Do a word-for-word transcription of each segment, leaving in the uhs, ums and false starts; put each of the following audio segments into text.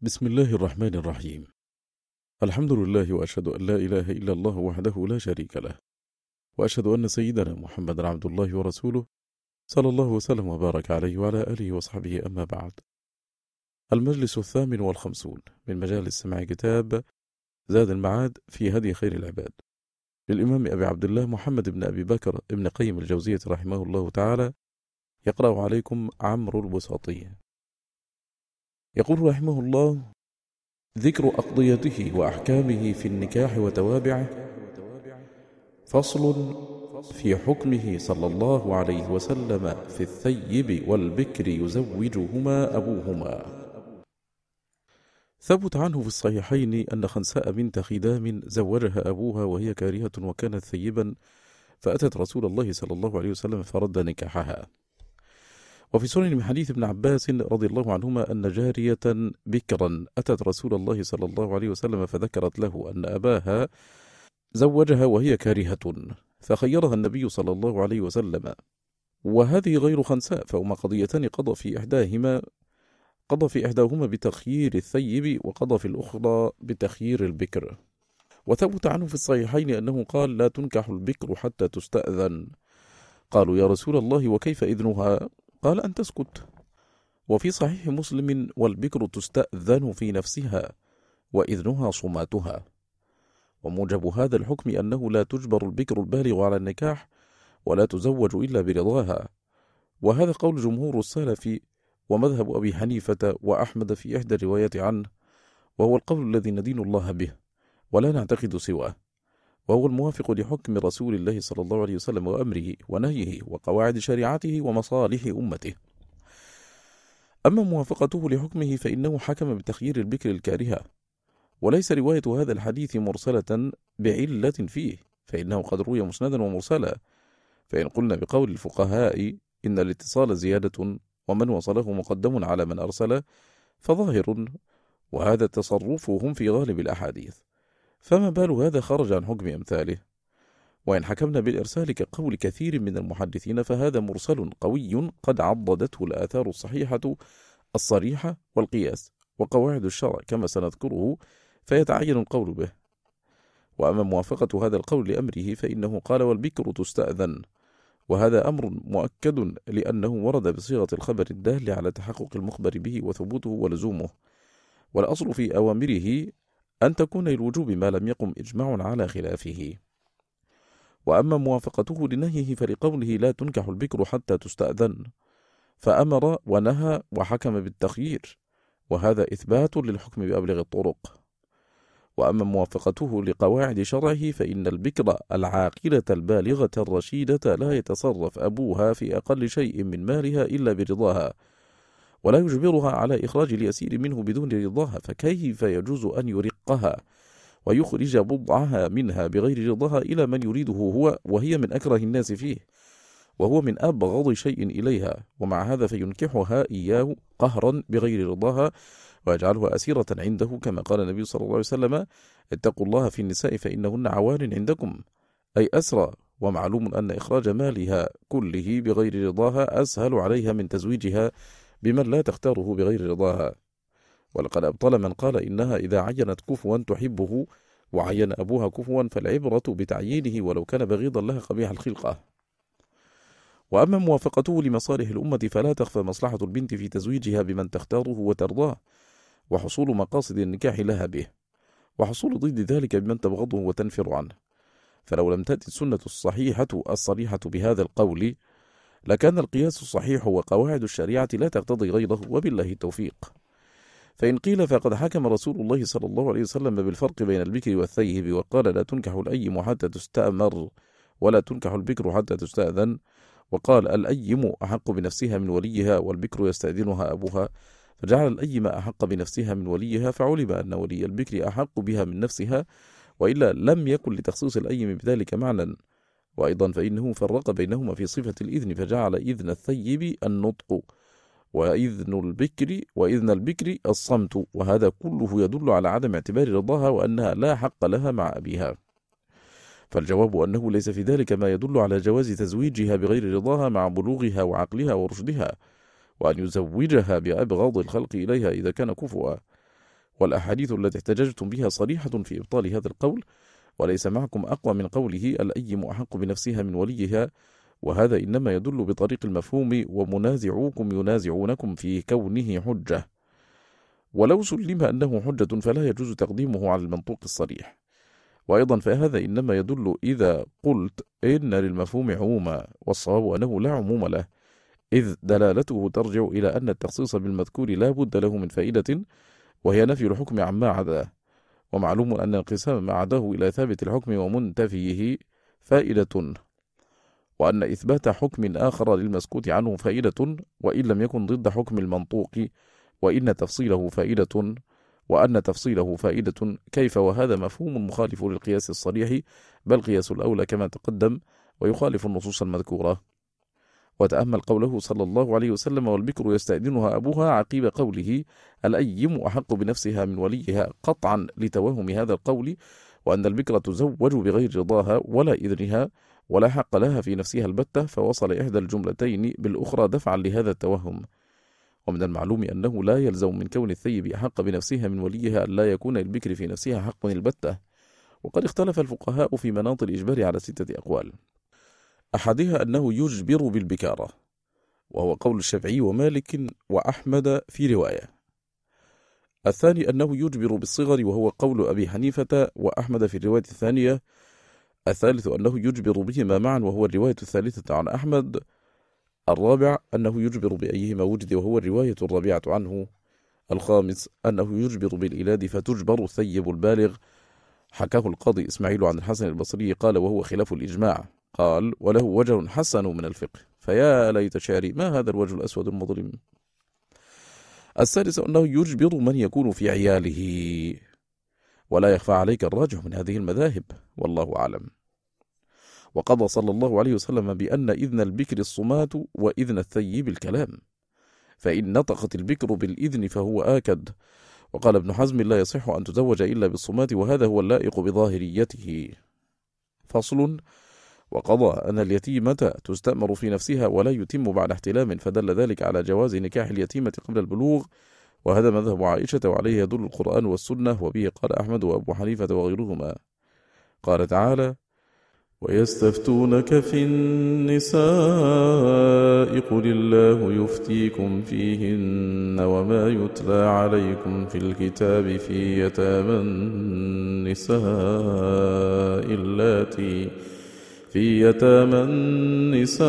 بسم الله الرحمن الرحيم. الحمد لله، وأشهد أن لا إله إلا الله وحده لا شريك له، وأشهد أن سيدنا محمدا عبد الله ورسوله، صلى الله وسلم وبارك عليه وعلى آله وصحبه، أما بعد. المجلس الثامن والخمسون من مجالس سماع كتاب زاد المعاد في هدي خير العباد للإمام أبي عبد الله محمد بن أبي بكر ابن قيم الجوزية رحمه الله تعالى، يقرأ عليكم عمرو البساطي. يقول رحمه الله: ذكر أقضيته وأحكامه في النكاح وتوابعه. فصل في حكمه صلى الله عليه وسلم في الثيب والبكر يزوجهما أبوهما. ثبت عنه في الصحيحين أن خنساء بنت خدام زوجها أبوها وهي كارهة وكانت ثيبا، فأتت رسول الله صلى الله عليه وسلم فرد نكاحها. وفي سنن من حديث ابن عباس رضي الله عنهما أن جارية بكرا أتت رسول الله صلى الله عليه وسلم فذكرت له أن أباها زوجها وهي كارهة، فخيرها النبي صلى الله عليه وسلم. وهذه غير خنساء، فهما قضيتان قضى في إحداهما قضى في إحداهما بتخيير الثيب، وقضى في الأخرى بتخيير البكر. وثبت عنه في الصحيحين أنه قال: لا تنكح البكر حتى تستأذن. قالوا: يا رسول الله، وكيف إذنها؟ قال: أن تسكت. وفي صحيح مسلم: والبكر تستأذن في نفسها، وإذنها صماتها. وموجب هذا الحكم أنه لا تجبر البكر البالغ على النكاح، ولا تزوج إلا برضاها. وهذا قول جمهور السلف، ومذهب أبي حنيفة وأحمد في إحدى الروايات عنه، وهو القول الذي ندين الله به ولا نعتقد سواه، وهو الموافق لحكم رسول الله صلى الله عليه وسلم وأمره ونهيه وقواعد شريعته ومصالح أمته. أما موافقته لحكمه فإنه حكم بتخيير البكر الكارهة، وليس رواية هذا الحديث مرسلة بعلة فيه، فإنه قد روي مسندا ومرسلا. فإن قلنا بقول الفقهاء إن الاتصال زيادة، ومن وصله مقدم على من أرسله، فظاهر، وهذا تصرفهم في غالب الأحاديث، فما بال هذا خرج عن حكم أمثاله. وإن حكمنا بالإرسال كقول كثير من المحدثين فهذا مرسل قوي قد عضدته الآثار الصحيحة الصريحة والقياس وقواعد الشرع كما سنذكره، فيتعين القول به. وأما موافقة هذا القول لأمره فإنه قال: والبكر تستأذن، وهذا أمر مؤكد لأنه ورد بصيغة الخبر الدال على تحقق المخبر به وثبوته ولزومه. والأصل في أوامره أن تكون للوجوب ما لم يقم إجماع على خلافه. وأما موافقته لنهيه فلقوله: لا تنكح البكر حتى تستأذن، فأمر ونهى وحكم بالتخيير، وهذا إثبات للحكم بأبلغ الطرق. وأما موافقته لقواعد شرعه فإن البكر العاقلة البالغة الرشيدة لا يتصرف أبوها في أقل شيء من مالها إلا برضاها، ولا يجبرها على إخراج اليسير منه بدون رضاها، فكيف يجوز أن يرقها ويخرج بضعها منها بغير رضاها إلى من يريده هو، وهي من أكره الناس فيه، وهو من أبغض شيء إليها، ومع هذا فينكحها إياه قهرا بغير رضاها، ويجعلها أسيرة عنده، كما قال النبي صلى الله عليه وسلم: اتقوا الله في النساء فإنهن عوان عندكم، أي أسرى. ومعلوم أن إخراج مالها كله بغير رضاها أسهل عليها من تزويجها بمن لا تختاره بغير رضاها. ولقد أبطل من قال إنها إذا عينت كفوا تحبه وعين أبوها كفوا فالعبرة بتعيينه ولو كان بغيضا لها قبيح الخلقة. وأما موافقته لمصالح الأمة فلا تخفى مصلحة البنت في تزويجها بمن تختاره وترضاه، وحصول مقاصد النكاح لها به، وحصول ضد ذلك بمن تبغضه وتنفر عنه. فلو لم تأتي السنة الصحيحة الصريحة بهذا القول لكان القياس الصحيح وقواعد الشريعة لا تقتضي غيره، وبالله التوفيق. فإن قيل فقد حكم رسول الله صلى الله عليه وسلم بالفرق بين البكر والثيب، وقال: لا تنكح الأيم حتى تستأمر، ولا تنكح البكر حتى تستأذن، وقال: الأيم أحق بنفسها من وليها، والبكر يستأذنها أبوها، فجعل الأيم أحق بنفسها من وليها، فعلم أن ولي البكر أحق بها من نفسها، وإلا لم يكن لتخصيص الأيم بذلك معنى. وأيضا فإنه فرق بينهما في صفة الإذن، فجعل إذن الثيب النطق، وإذن البكر وإذن البكر الصمت، وهذا كله يدل على عدم اعتبار رضاها وأنها لا حق لها مع أبيها. فالجواب أنه ليس في ذلك ما يدل على جواز تزويجها بغير رضاها مع بلوغها وعقلها ورشدها، وأن يزوجها بأبغض الخلق إليها إذا كان كفؤا. والأحاديث التي احتججتم بها صريحة في إبطال هذا القول، وليس معكم أقوى من قوله الأيم أحق بنفسها من وليها، وهذا إنما يدل بطريق المفهوم، ومنازعوكم ينازعونكم في كونه حجة. ولو سلم أنه حجة فلا يجوز تقديمه على المنطوق الصريح. وأيضا فهذا إنما يدل إذا قلت إن للمفهوم عموما، والصواب أنه لا عموم له، إذ دلالته ترجع إلى أن التخصيص بالمذكور لا بد له من فائدة، وهي نفي الحكم عما عداه. ومعلوم أن انقسام ما عداه إلى ثابت الحكم ومنتفيه فائدة، وأن إثبات حكم آخر للمسكوت عنه فائدة، وإن لم يكن ضد حكم المنطوق، وإن تفصيله فائدة وأن تفصيله فائدة كيف، وهذا مفهوم مخالف للقياس الصريح، بل قياس الأولى كما تقدم، ويخالف النصوص المذكورة. وتأمل قوله صلى الله عليه وسلم والبكر يستأذنها أبوها عقيب قوله الأيم أحق بنفسها من وليها، قطعا لتوهم هذا القول، وأن البكر تزوج بغير رضاها ولا إذنها ولا حق لها في نفسها البتة، فوصل إحدى الجملتين بالأخرى دفعا لهذا التوهم. ومن المعلوم أنه لا يلزم من كون الثيب أحق بنفسها من وليها أن لا يكون للبكر في نفسها حق البتة. وقد اختلف الفقهاء في مناط الإجبار على ستة أقوال. أحدها أنه يجبر بالبكارة، وهو قول الشافعي ومالك وأحمد في رواية. الثاني أنه يجبر بالصغر، وهو قول أبي حنيفة وأحمد في الرواية الثانية. الثالث أنه يجبر بهما معا، وهو الرواية الثالثة عن أحمد. الرابع أنه يجبر بأيهما وجد، وهو الرواية الرابعة عنه. الخامس أنه يجبر بالإلاد فتجبر الثيب البالغ، حكاه القاضي إسماعيل عن الحسن البصري قال وهو خلاف الإجماع، قال وله وجه حسن من الفقه، فيا ليت شعري ما هذا الوجه الأسود المظلم. السادس أنه يجبر من يكون في عياله، ولا يخفى عليك الراجح من هذه المذاهب، والله أعلم. وقضى صلى الله عليه وسلم بأن إذن البكر الصمات وإذن الثيب الكلام، فإن نطقت البكر بالإذن فهو آكد. وقال ابن حزم لا يصح أن تزوج إلا بالصمات، وهذا هو اللائق بظاهريته. فصل. وقضى أن اليتيمة تستأمر في نفسها ولا يتم بعد احتلام، فدل ذلك على جواز نكاح اليتيمة قبل البلوغ، وهذا مذهب عائشة وعليه يدل القرآن والسنة، وبه قال أحمد وأبو حنيفة وغيرهما. قال تعالى ويستفتونك في النساء قل الله يفتيكم فيهن وما يتلى عليكم في الكتاب في يتامى النساء اللاتي في يتامى النساء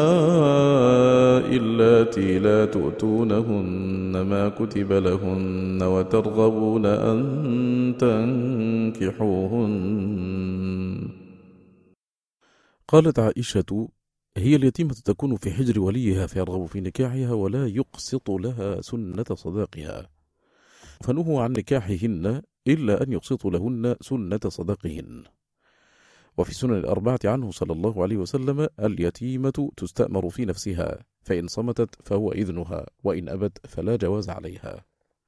اللاتي لا تؤتونهن ما كتب لهن وترغبون أن تنكحوهن. قالت عائشة هي اليتيمة تكون في حجر وليها فيرغب في نكاحها ولا يقسط لها سنة صداقها، فنهوا عن نكاحهن إلا أن يقسطوا لهن سنة صداقهن. وفي سنن الأربعة عنه صلى الله عليه وسلم اليتيمة تستأمر في نفسها، فإن صمتت فهو إذنها، وإن أبت فلا جواز عليها.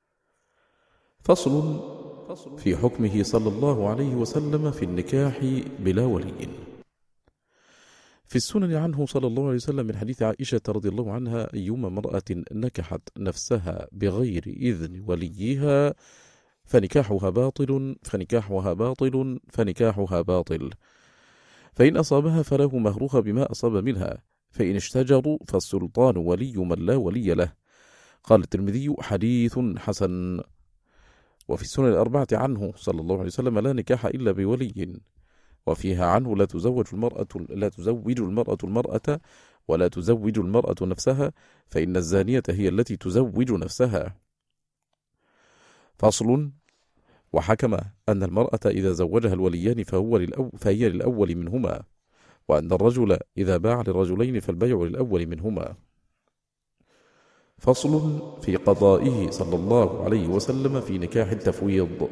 فصل في حكمه صلى الله عليه وسلم في النكاح بلا ولي. في السنن عنه صلى الله عليه وسلم من حديث عائشة رضي الله عنها أيما امرأة نكحت نفسها بغير إذن وليها فنكاحها باطل فنكاحها باطل فنكاحها باطل، فإن أصابها فله مهرها بما أصاب منها، فإن اشتجروا فالسلطان ولي من لا ولي له. قال الترمذي حديث حسن. وفي السنن الأربعة عنه صلى الله عليه وسلم لا نكاح إلا بولي، وفيها عنه لا تزوج المرأة لا تزوج المرأة المرأة ولا تزوج المرأة نفسها، فإن الزانية هي التي تزوج نفسها. فصل. وحكم أن المرأة إذا زوجها الوليان فهو للأو فهي للأول منهما، وأن الرجل إذا باع للرجلين فالبيع للأول منهما. فصل في قضائه صلى الله عليه وسلم في نكاح التفويض.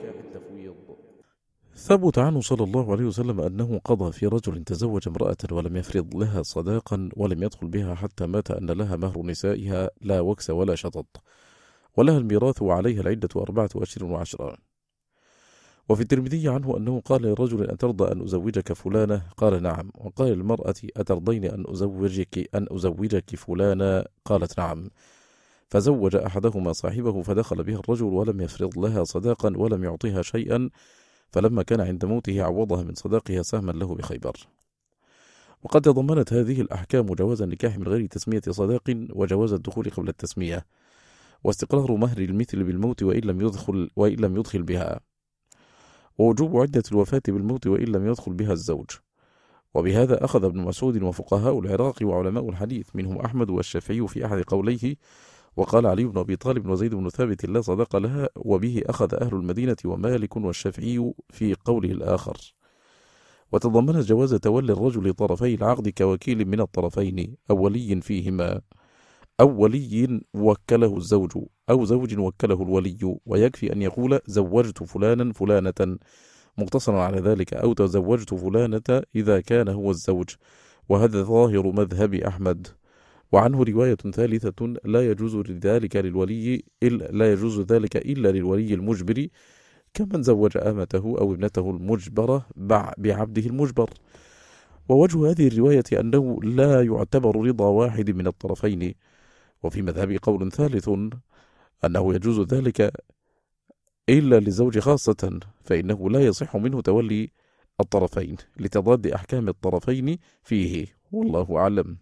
ثبت عنه صلى الله عليه وسلم أنه قضى في رجل تزوج امرأة ولم يفرض لها صداقا ولم يدخل بها حتى مات أن لها مهر نسائها لا وكس ولا شطط، ولها الميراث وعليها العدة أربعة أشهر وعشرة. وفي الترمذي عنه أنه قال للرجل أن ترضى أن أزوجك فلانة؟ قال نعم. وقال للمرأة أترضين أن أزوجك أن أزوجك فلانة؟ قالت نعم. فزوج أحدهما صاحبه فدخل بها الرجل ولم يفرض لها صداقا ولم يعطيها شيئا، فلما كان عند موته عوضها من صداقها سهما له بخيبر. وقد تضمنت هذه الأحكام جواز النكاح من غير تسمية صداق، وجواز الدخول قبل التسمية، واستقرار مهر المثل بالموت وإن لم يدخل, وإن لم يدخل بها، ووجوب عدة الوفاة بالموت وإن لم يدخل بها الزوج. وبهذا أخذ ابن مسعود وفقهاء العراق وعلماء الحديث منهم أحمد والشافعي في أحد قوليه، وقال علي بن أبي طالب وزيد بن ثابت لا صداق لها، وبه أخذ أهل المدينة ومالك والشافعي في قوله الآخر. وتضمنت جواز تولي الرجل طرفي العقد كوكيل من الطرفين أو ولي فيهما، أو ولي وكله الزوج أو زوج وكله الولي، ويكفي أن يقول زوجت فلانا فلانة مقتصرا على ذلك، أو تزوجت فلانة إذا كان هو الزوج، وهذا ظاهر مذهب أحمد. وعنه رواية ثالثة لا يجوز ذلك للولي إلا لا يجوز ذلك إلا للولي المجبر، كمن زوج أمته أو ابنته المجبرة بعبده المجبر. ووجه هذه الرواية أنه لا يعتبر رضا واحد من الطرفين. وفي مذهب قول ثالث أنه يجوز ذلك إلا للزوج خاصة، فإنه لا يصح منه تولي الطرفين لتضاد أحكام الطرفين فيه، والله أعلم.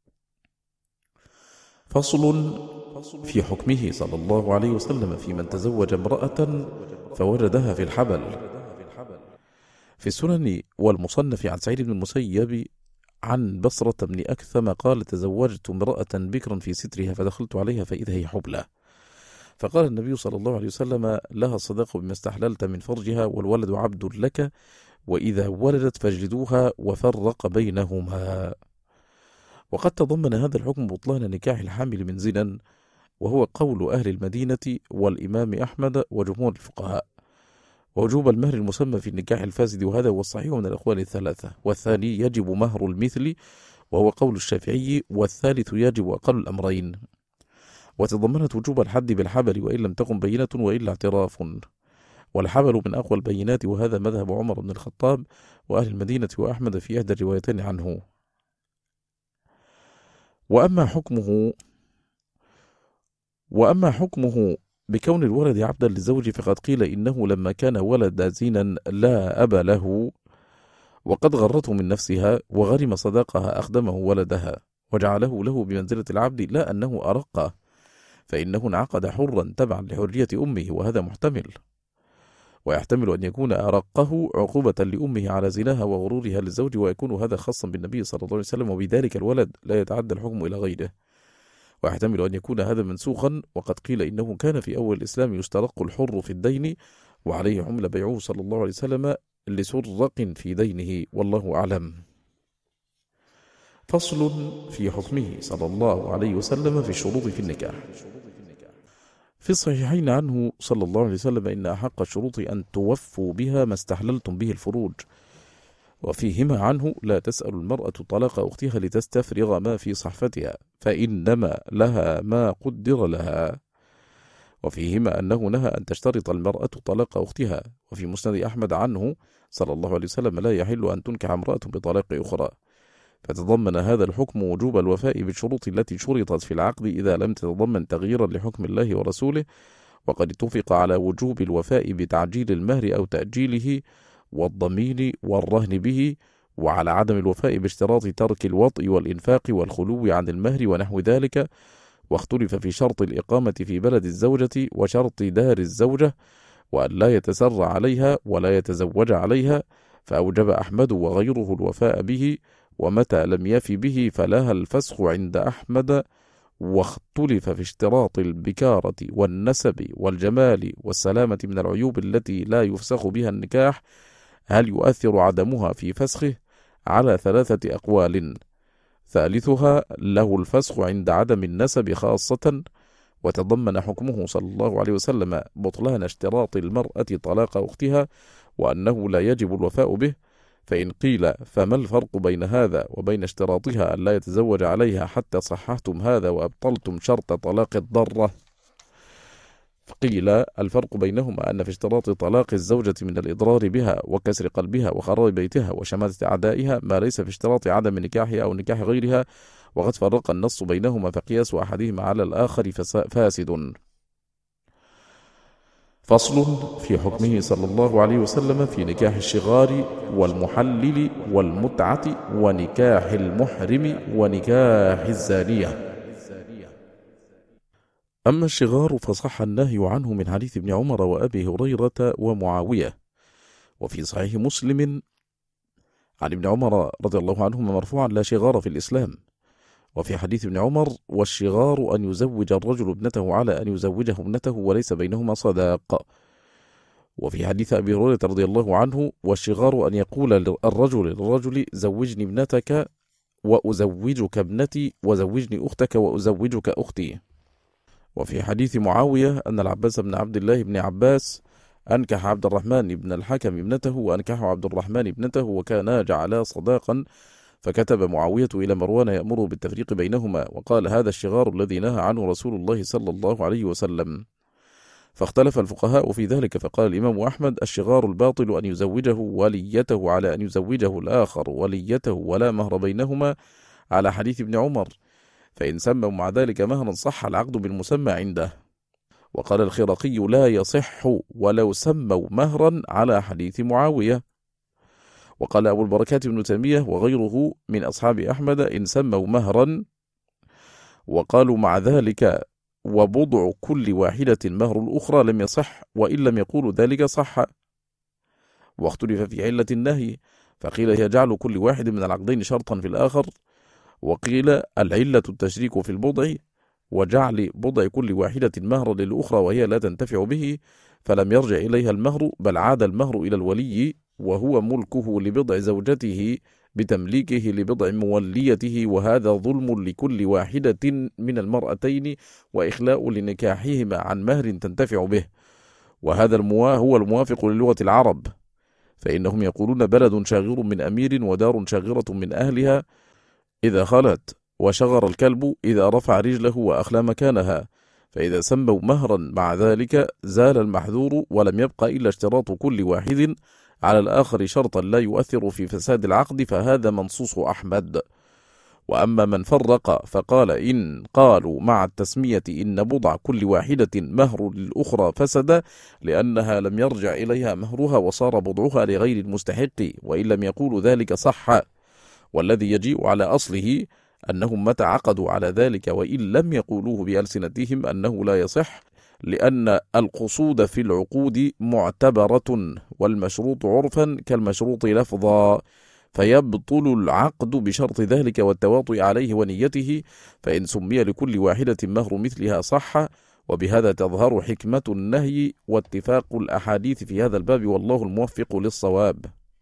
فصل في حكمه صلى الله عليه وسلم في من تزوج امرأة فوجدها في الحبل. في السنن والمصنف عن سعيد بن المسيب عن بصرة بن أكثم قال تزوجت امرأة بكرا في سترها فدخلت عليها فإذا هي حبلى، فقال النبي صلى الله عليه وسلم لها الصداق بما استحللت من فرجها والولد عبد لك، وإذا ولدت فاجلدوها، وفرق بينهما. وقد تضمن هذا الحكم بطلان نكاح الحامل من زنا، وهو قول أهل المدينة والإمام أحمد وجمهور الفقهاء، ووجوب المهر المسمى في النكاح الفاسد، وهذا هو الصحيح من الأقوال الثلاثة. والثاني يجب مهر المثل، وهو قول الشافعي، والثالث يجب أقل الأمرين. وتضمنت وجوب الحد بالحبل وإن لم تكن بينة وإلا اعتراف، والحبل من أقوى البينات، وهذا مذهب عمر بن الخطاب وأهل المدينة وأحمد في إحدى الروايتين عنه. وأما حكمه وأما حكمه بكون الولد عبدا للزوج، فقد قيل إنه لما كان ولد زنا لا أب له، وقد غرته من نفسها وغرم صداقها أخدمه ولدها وجعله له بمنزلة العبد، لا أنه أرقه، فإنه انعقد حرا تبعا لحرية أمه، وهذا محتمل. ويحتمل أن يكون أرقه عقوبة لأمه على زناها وغرورها للزوج، ويكون هذا خاصا بالنبي صلى الله عليه وسلم، وبذلك الولد لا يتعدى الحكم إلى غيره. ويحتمل أن يكون هذا منسوخا، وقد قيل إنه كان في أول الإسلام يسترق الحر في الدين، وعليه عمل بيعه صلى الله عليه وسلم لسرق في دينه، والله أعلم. فصل في حكمه صلى الله عليه وسلم في الشروط في النكاح. في الصحيحين عنه صلى الله عليه وسلم إن أحق الشروط أن توفوا بها ما استحللتم به الفروج، وفيهما عنه لا تسأل المرأة طلاق أختها لتستفرغ ما في صحفتها، فإنما لها ما قدر لها. وفيهما أنه نهى أن تشترط المرأة طلاق أختها. وفي مسند أحمد عنه صلى الله عليه وسلم لا يحل أن تنكح امرأة بطلاق أخرى. فتضمن هذا الحكم وجوب الوفاء بالشروط التي شرطت في العقد إذا لم تتضمن تغييرا لحكم الله ورسوله. وقد اتفق على وجوب الوفاء بتعجيل المهر أو تأجيله والضمين والرهن به، وعلى عدم الوفاء باشتراط ترك الوطء والإنفاق والخلو عن المهر ونحو ذلك. واختلف في شرط الإقامة في بلد الزوجة وشرط دار الزوجة، وأن لا يتسرع عليها ولا يتزوج عليها، فأوجب أحمد وغيره الوفاء به، ومتى لم يف به فلها الفسخ عند أحمد. واختلف في اشتراط البكارة والنسب والجمال والسلامة من العيوب التي لا يفسخ بها النكاح، هل يؤثر عدمها في فسخه؟ على ثلاثة أقوال. ثالثها له الفسخ عند عدم النسب خاصة. وتضمن حكمه صلى الله عليه وسلم بطلان اشتراط المرأة طلاق أختها، وأنه لا يجب الوفاء به. فإن قيل فما الفرق بين هذا وبين اشتراطها أن لا يتزوج عليها حتى صححتم هذا وأبطلتم شرط طلاق الضرة؟ قيل الفرق بينهما أن في اشتراط طلاق الزوجة من الإضرار بها وكسر قلبها وخراب بيتها وشماتة أعدائها ما ليس في اشتراط عدم نكاحها أو نكاح غيرها، وقد فرق النص بينهما فقياس أحدهما على الآخر فاسد. فصل في حكمه صلى الله عليه وسلم في نكاح الشغار والمحلل والمتعة ونكاح المحرم ونكاح الزانية. أما الشغار فصح النهي عنه من حديث ابن عمر وأبي هريرة ومعاوية، وفي صحيح مسلم عن ابن عمر رضي الله عنهما مرفوعا: لا شغار في الإسلام. وفي حديث ابن عمر: والشغار أن يزوج الرجل ابنته على أن يزوجه ابنته وليس بينهما صداق. وفي حديث أبي هريرة رضي الله عنه: والشغار أن يقول الرجل للرجل زوجني ابنتك وأزوجك ابنتي وزوجني أختك وأزوجك أختي. وفي حديث معاوية أن العباس بن عبد الله بن عباس أنكح عبد الرحمن بن الحكم ابنته وأنكح عبد الرحمن ابنته وكانا جعلا صداقا، فكتب معاوية إلى مروان يأمره بالتفريق بينهما، وقال: هذا الشغار الذي نهى عنه رسول الله صلى الله عليه وسلم. فاختلف الفقهاء في ذلك، فقال الإمام أحمد: الشغار الباطل أن يزوجه وليته على أن يزوجه الآخر وليته ولا مهر بينهما، على حديث ابن عمر، فإن سموا مع ذلك مهرا صح العقد بالمسمى عنده. وقال الخرقي: لا يصح ولو سموا مهرا، على حديث معاوية. وقال أبو البركات بن تيمية وغيره من أصحاب أحمد: إن سموا مهرا وقالوا مع ذلك وبضع كل واحدة مهر الأخرى لم يصح، وإن لم يقولوا ذلك صح. واختلف في علة النهي، فقيل هي جعل كل واحد من العقدين شرطا في الآخر، وقيل العلة التشريك في البضع وجعل بضع كل واحدة مهر للأخرى وهي لا تنتفع به، فلم يرجع إليها المهر، بل عاد المهر إلى الولي وهو ملكه لبضع زوجته بتمليكه لبضع موليته، وهذا ظلم لكل واحدة من المرأتين وإخلاء لنكاحهما عن مهر تنتفع به. وهذا الموا هو الموافق للغة العرب، فإنهم يقولون: بلد شاغر من أمير ودار شاغرة من أهلها إذا خلت، وشغر الكلب إذا رفع رجله وأخلى مكانها. فإذا سموا مهرا مع ذلك زال المحذور، ولم يبقى إلا اشتراط كل واحد على الآخر شرطا لا يؤثر في فساد العقد، فهذا منصوص أحمد. وأما من فرق فقال: إن قالوا مع التسمية إن بضع كل واحدة مهر للأخرى فسد، لأنها لم يرجع إليها مهرها وصار بضعها لغير المستحق، وإن لم يقولوا ذلك صح. والذي يجيء على أصله أنهم متى عقدوا على ذلك وإن لم يقولوه بألسنتهم أنه لا يصح، لأن القصود في العقود معتبرة، والمشروط عرفا كالمشروط لفظا، فيبطل العقد بشرط ذلك والتواطؤ عليه ونيته، فإن سمي لكل واحدة مهر مثلها صح. وبهذا تظهر حكمة النهي واتفاق الأحاديث في هذا الباب، والله الموفق للصواب.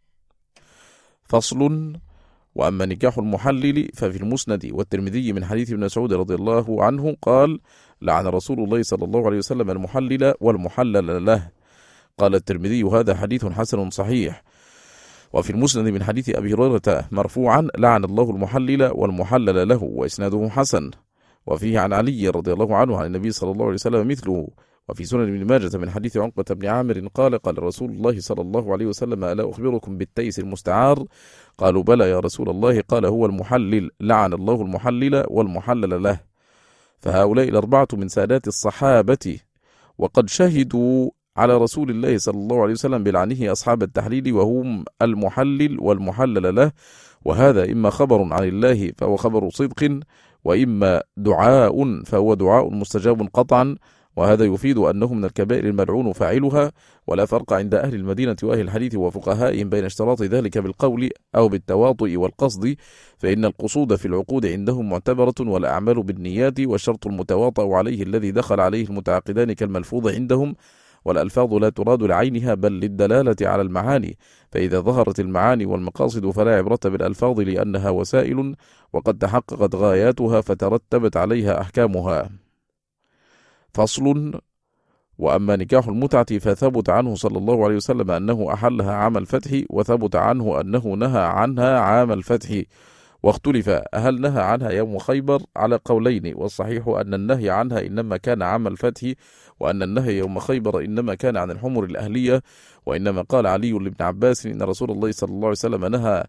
فصل. وأما نكاح المحلل ففي المسند والترمذي من حديث ابن مسعود رضي الله عنه قال: لعن رسول الله صلى الله عليه وسلم المحلل والمحلل له. قال الترمذي: هذا حديث حسن صحيح. وفي المسند من حديث أبي هريرة مرفوعا: لعن الله المحلل والمحلل له، وإسناده حسن. وفيه عن علي رضي الله عنه عن النبي صلى الله عليه وسلم مثله. وفي سنن ابن ماجة من حديث عقبة بن عامر قال: قال رسول الله صلى الله عليه وسلم: ألا أخبركم بالتيس المستعار؟ قالوا: بلى يا رسول الله. قال: هو المحلل، لعن الله المحلل والمحلل له. فهؤلاء الأربعة من سادات الصحابة، وقد شهدوا على رسول الله صلى الله عليه وسلم بلعنه أصحاب التحليل، وهم المحلل والمحلل له. وهذا إما خبر عن الله فهو خبر صدق، وإما دعاء فهو دعاء مستجاب قطعا، وهذا يفيد أنه من الكبائر الملعون فاعلها. ولا فرق عند أهل المدينة وأهل الحديث وفقهائهم بين اشتراط ذلك بالقول أو بالتواطؤ والقصد، فإن القصود في العقود عندهم معتبرة، والأعمال بالنيات، والشرط المتواطأ عليه الذي دخل عليه المتعاقدان كالملفوظ عندهم. والألفاظ لا تراد لعينها بل للدلالة على المعاني، فإذا ظهرت المعاني والمقاصد فلا عبرة بالألفاظ لأنها وسائل، وقد تحققت غاياتها فترتبت عليها أحكامها. فصل. وأما نكاح المتعة فثبت عنه صلى الله عليه وسلم أنه أحلها عام الفتح، وثبت عنه أنه نهى عنها عام الفتح. واختلف هل نهى عنها يوم خيبر على قولين، والصحيح أن النهي عنها إنما كان عام الفتح، وأن النهي يوم خيبر إنما كان عن الحمر الأهلية. وإنما قال علي لابن عباس إن رسول الله صلى الله عليه وسلم نهى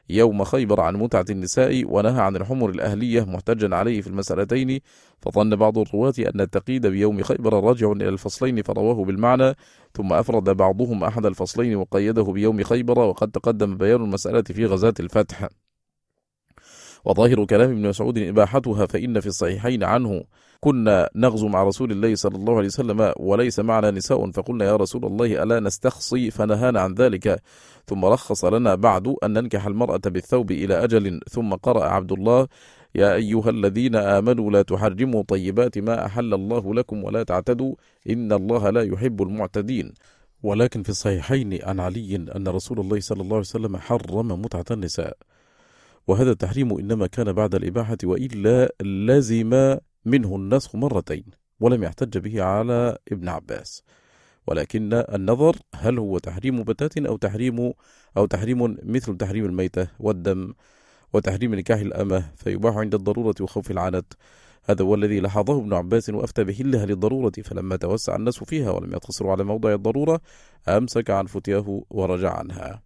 يوم خيبر عن متعة النساء ونهى عن الحمر الأهلية محتجا عليه في المسألتين، فظن بعض الرواة أن التقييد بيوم خيبر راجع إلى الفصلين فرواه بالمعنى، ثم أفرد بعضهم أحد الفصلين وقيده بيوم خيبر، وقد تقدم بيان المسألة في غزاة الفتح. وظاهر كلام ابن مسعود إباحتها، فإن في الصحيحين عنه: كنا نغزو مع رسول الله صلى الله عليه وسلم وليس معنا نساء، فقلنا يا رسول الله ألا نستخصي، فنهانا عن ذلك، ثم رخص لنا بعد أن ننكح المرأة بالثوب إلى أجل. ثم قرأ عبد الله: يا أيها الذين آمنوا لا تحرموا طيبات ما أحل الله لكم ولا تعتدوا إن الله لا يحب المعتدين. ولكن في الصحيحين عن علي أن رسول الله صلى الله عليه وسلم حرم متعة النساء، وهذا التحريم إنما كان بعد الإباحة، وإلا لزم منه النسخ مرتين، ولم يحتج به على ابن عباس. ولكن النظر هل هو تحريم بتات أو تحريم أو تحريم مثل تحريم الميتة والدم وتحريم نكاح الأمة، فيباح عند الضرورة وخوف العنت. هذا هو الذي لاحظه ابن عباس وأفتى به إلا للضرورة، فلما توسع الناس فيها ولم يقتصروا على موضع الضرورة أمسك عن فتياه ورجع عنها.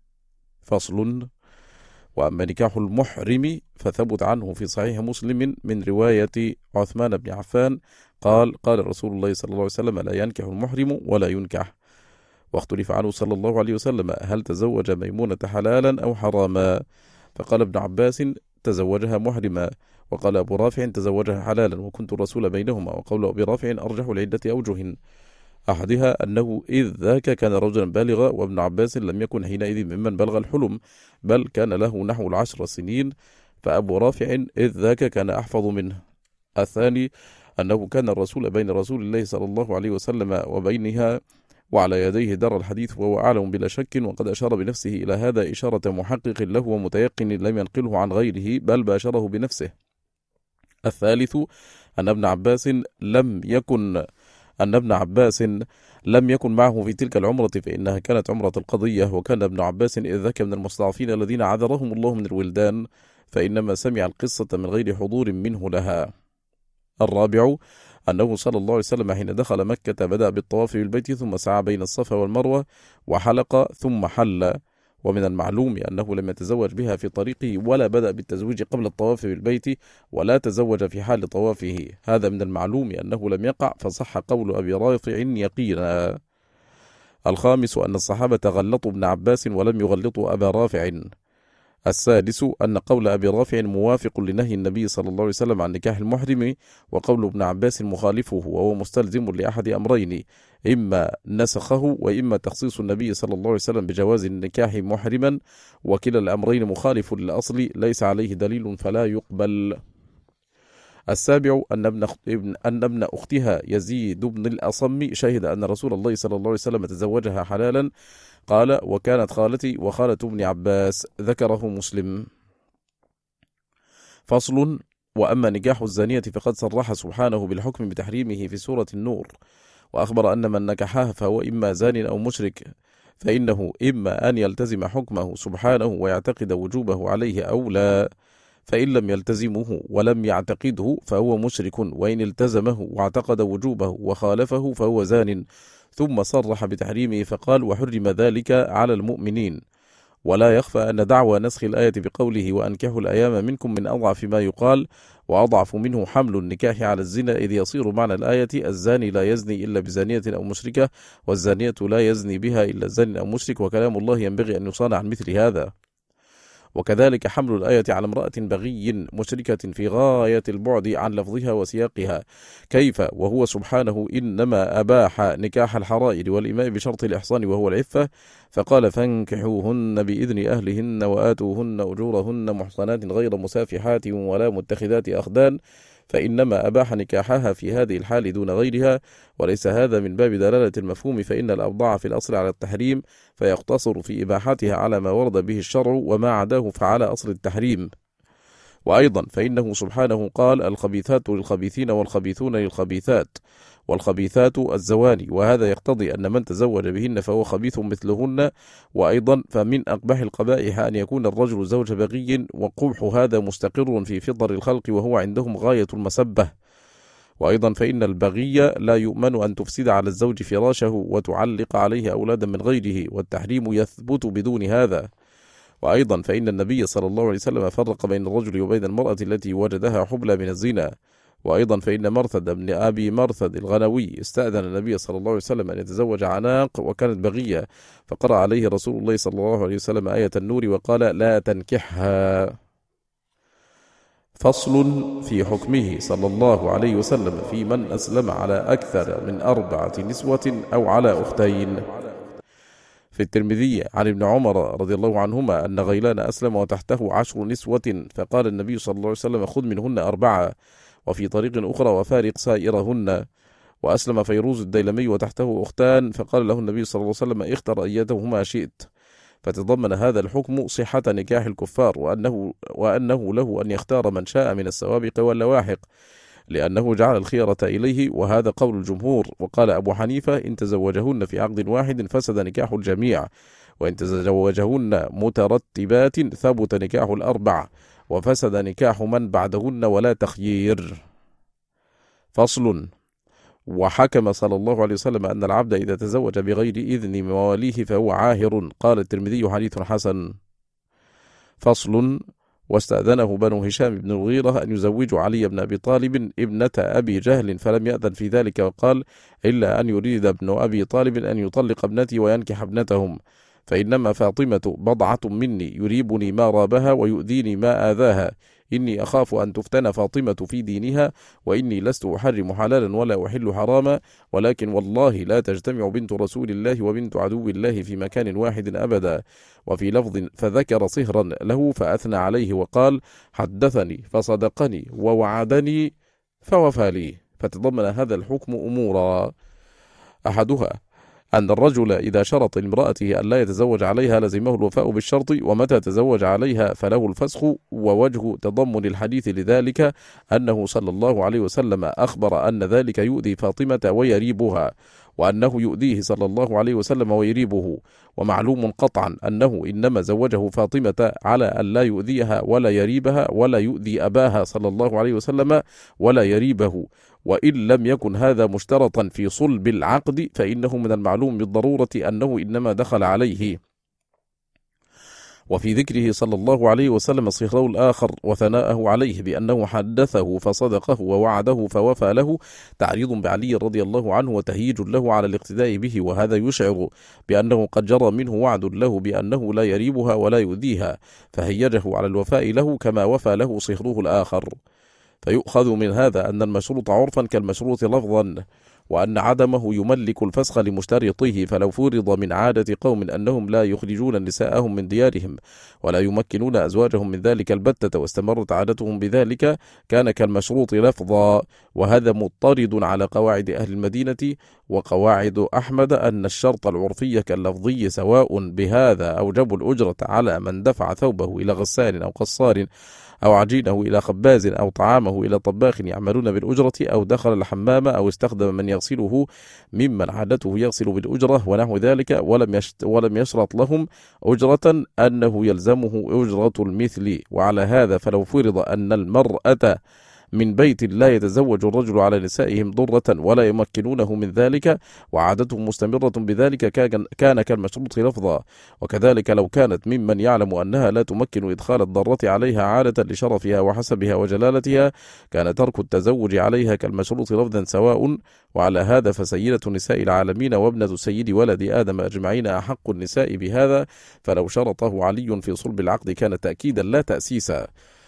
فصل. وأما نكاح المحرم فثبت عنه في صحيح مسلم من رواية عثمان بن عفان قال: قال رسول الله صلى الله عليه وسلم: لا ينكح المحرم ولا ينكح. واختلف عنه صلى الله عليه وسلم هل تزوج ميمونة حلالا أو حراما، فقال ابن عباس: تزوجها محرما، وقال أبو رافع: تزوجها حلالا، وكنت الرسول بينهما. وقول أبي رافع أرجح لعدة أوجه، أحدها أنه إذ ذاك كان رجلا بالغا، وابن عباس لم يكن حينئذ ممن بلغ الحلم، بل كان له نحو العشر سنين، فأبو رافع إذ ذاك كان أحفظ منه. الثاني أنه كان الرسول بين رسول الله صلى الله عليه وسلم وبينها وعلى يديه در الحديث، وهو أعلم بلا شك، وقد أشار بنفسه إلى هذا إشارة محقق له ومتيقن لم ينقله عن غيره، بل باشره بنفسه. الثالث أن ابن عباس لم يكن أن ابن عباس لم يكن معه في تلك العمرة، فإنها كانت عمرة القضية، وكان ابن عباس إذ ذاك من المستضعفين الذين عذرهم الله من الولدان، فإنما سمع القصة من غير حضور منه لها. الرابع أنه صلى الله عليه وسلم حين دخل مكة بدأ بالطواف بالبيت، ثم سعى بين الصفا والمروة وحلق ثم حل، ومن المعلوم أنه لم يتزوج بها في طريقه، ولا بدأ بالتزويج قبل الطواف بالبيت، ولا تزوج في حال طوافه. هذا من المعلوم أنه لم يقع، فصح قول أبي رافع يقينا. الخامس أن الصحابة غلطوا ابن عباس ولم يغلطوا أبا رافع. السادس أن قول أبي رافع موافق لنهي النبي صلى الله عليه وسلم عن نكاح المحرم، وقول ابن عباس مخالفه، وهو مستلزم لأحد أمرين: إما نسخه، وإما تخصيص النبي صلى الله عليه وسلم بجواز النكاح محرما، وكلا الأمرين مخالف للأصل ليس عليه دليل فلا يقبل. السابع أن ابن, أن ابن أختها يزيد بن الأصم شهد أن رسول الله صلى الله عليه وسلم تزوجها حلالا، قال: وكانت خالتي وخالة ابن عباس، ذكره مسلم. فصل. وأما نكاح الزانية فقد صرح سبحانه بالحكم بتحريمه في سورة النور، وأخبر أن من نكحها فهو إما زان أو مشرك، فإنه إما أن يلتزم حكمه سبحانه ويعتقد وجوبه عليه أو لا، فإن لم يلتزمه ولم يعتقده فهو مشرك، وإن التزمه واعتقد وجوبه وخالفه فهو زان. ثم صرح بتحريمه فقال: وحرم ذلك على المؤمنين. ولا يخفى أن دعوى نسخ الآية بقوله وأنكحوا الأيام منكم من أضعف ما يقال، وأضعف منه حمل النكاح على الزنا، إذ يصير معنى الآية: الزاني لا يزني إلا بزانية أو مشركة، والزانية لا يزني بها إلا زان أو مشرك، وكلام الله ينبغي أن يصان عن مثل هذا. وكذلك حمل الآية على امرأة بغي مشركة في غاية البعد عن لفظها وسياقها، كيف وهو سبحانه إنما أباح نكاح الحرائر والإماء بشرط الإحصان وهو العفة، فقال: فانكحوهن بإذن أهلهن وآتوهن أجورهن محصنات غير مسافحات ولا متخذات أخدان، فإنما أباح نكاحها في هذه الحال دون غيرها، وليس هذا من باب دلالة المفهوم، فإن الأبضاع في الأصل على التحريم، فيقتصر في إباحتها على ما ورد به الشرع، وما عداه فعلى أصل التحريم. وأيضا فإنه سبحانه قال: الخبيثات للخبيثين والخبيثون للخبيثات، والخبيثات الزواني، وهذا يقتضي أن من تزوج بهن فهو خبيث مثلهن. وأيضا فمن أقبح القبائح أن يكون الرجل زوج بغي، وقبح هذا مستقر في فطر الخلق، وهو عندهم غاية المسبة. وأيضا فإن البغي لا يؤمن أن تفسد على الزوج فراشه وتعلق عليه أولادا من غيره، والتحريم يثبت بدون هذا. وأيضا فإن النبي صلى الله عليه وسلم فرق بين الرجل وبين المرأة التي وجدها حبلى من الزنا. وأيضا فإن مرثد بن أبي مرثد الغنوي استأذن النبي صلى الله عليه وسلم أن يتزوج عناق وكانت بغية، فقرأ عليه رسول الله صلى الله عليه وسلم آية النور وقال لا تنكحها. فصل في حكمه صلى الله عليه وسلم في من أسلم على أكثر من أربعة نسوة أو على أختين. في الترمذي عن ابن عمر رضي الله عنهما أن غيلان أسلم وتحته عشر نسوة، فقال النبي صلى الله عليه وسلم خذ منهن أربعة، وفي طريق أخرى وفارق سائرهن. وأسلم فيروز الديلمي وتحته أختان، فقال له النبي صلى الله عليه وسلم اختر أيتهما شئت. فتضمن هذا الحكم صحة نكاح الكفار، وأنه, وأنه له أن يختار من شاء من السوابق واللواحق، لأنه جعل الخيرة إليه، وهذا قول الجمهور. وقال أبو حنيفة إن تزوجهن في عقد واحد فسد نكاح الجميع، وإن تزوجهن مترتبات ثبت نكاح الأربع، وفسد نكاح من بعدهن ولا تخيير. فصل. وحكم صلى الله عليه وسلم أن العبد إذا تزوج بغير إذن مواليه فهو عاهر. قال الترمذي حديث حسن. فصل. واستأذنه بنو هشام بن الغيرة أن يزوجوا علي بن أبي طالب ابنة أبي جهل، فلم يأذن في ذلك، وقال إلا أن يريد ابن أبي طالب أن يطلق ابنتي وينكح ابنتهم، فإنما فاطمة بضعة مني يريبني ما رابها ويؤذيني ما آذاها، إني أخاف أن تفتن فاطمة في دينها، وإني لست أحرم حلالا ولا أحل حراما، ولكن والله لا تجتمع بنت رسول الله وبنت عدو الله في مكان واحد أبدا. وفي لفظ فذكر صهرا له فأثنى عليه وقال حدثني فصدقني ووعدني فوفى لي. فتضمن هذا الحكم أمورا: أحدها أن الرجل إذا شرط لامرأته أن لا يتزوج عليها لزمه الوفاء بالشرط، ومتى تزوج عليها فله الفسخ. ووجه تضمن الحديث لذلك أنه صلى الله عليه وسلم أخبر أن ذلك يؤذي فاطمة ويريبها، وأنه يؤذيه صلى الله عليه وسلم ويريبه. ومعلوم قطعا أنه إنما زوجه فاطمة على أن لا يؤذيها ولا يريبها ولا يؤذي أباها صلى الله عليه وسلم ولا يريبه. وإن لم يكن هذا مشترطا في صلب العقد فإنه من المعلوم بالضرورة أنه إنما دخل عليه. وفي ذكره صلى الله عليه وسلم صهره الآخر وثناءه عليه بأنه حدثه فصدقه ووعده فوفى له تعريض بعلي رضي الله عنه وتهييج له على الاقتداء به، وهذا يشعر بأنه قد جرى منه وعد له بأنه لا يريبها ولا يؤذيها، فهيجه على الوفاء له كما وفى له صهره الآخر. فيؤخذ من هذا أن المشروط عرفا كالمشروط لفظا، وأن عدمه يملك الفسخ لمشترطه. فلو فرض من عادة قوم أنهم لا يخرجون نساءهم من ديارهم ولا يمكنون أزواجهم من ذلك البتة واستمرت عادتهم بذلك كان كالمشروط لفظا، وهذا مضطرد على قواعد أهل المدينة وقواعد أحمد أن الشرط العرفي كاللفظي سواء. بهذا أوجبوا الأجرة على من دفع ثوبه إلى غسال أو قصار أو عجينه إلى خباز أو طعامه إلى طباخ يعملون بالأجرة أو دخل الحمام أو استخدم من يغسله ممن عادته يغسل بالأجرة ونحو ذلك، ولم ولم يشرط لهم أجرة أنه يلزمه أجرة المثل. وعلى هذا فلو فرض أن المرأة من بيت لا يتزوج الرجل على نسائهم ضرة ولا يمكنونه من ذلك وعادتهم مستمرة بذلك كان كالمشروط لفظا. وكذلك لو كانت ممن يعلم أنها لا تمكن إدخال الضرة عليها عادة لشرفها وحسبها وجلالتها كان ترك التزوج عليها كالمشروط لفظا سواء. وعلى هذا فسيدة نساء العالمين وابنة سيد ولد آدم أجمعين أحق النساء بهذا، فلو شرطه علي في صلب العقد كان تأكيدا لا تأسيسا.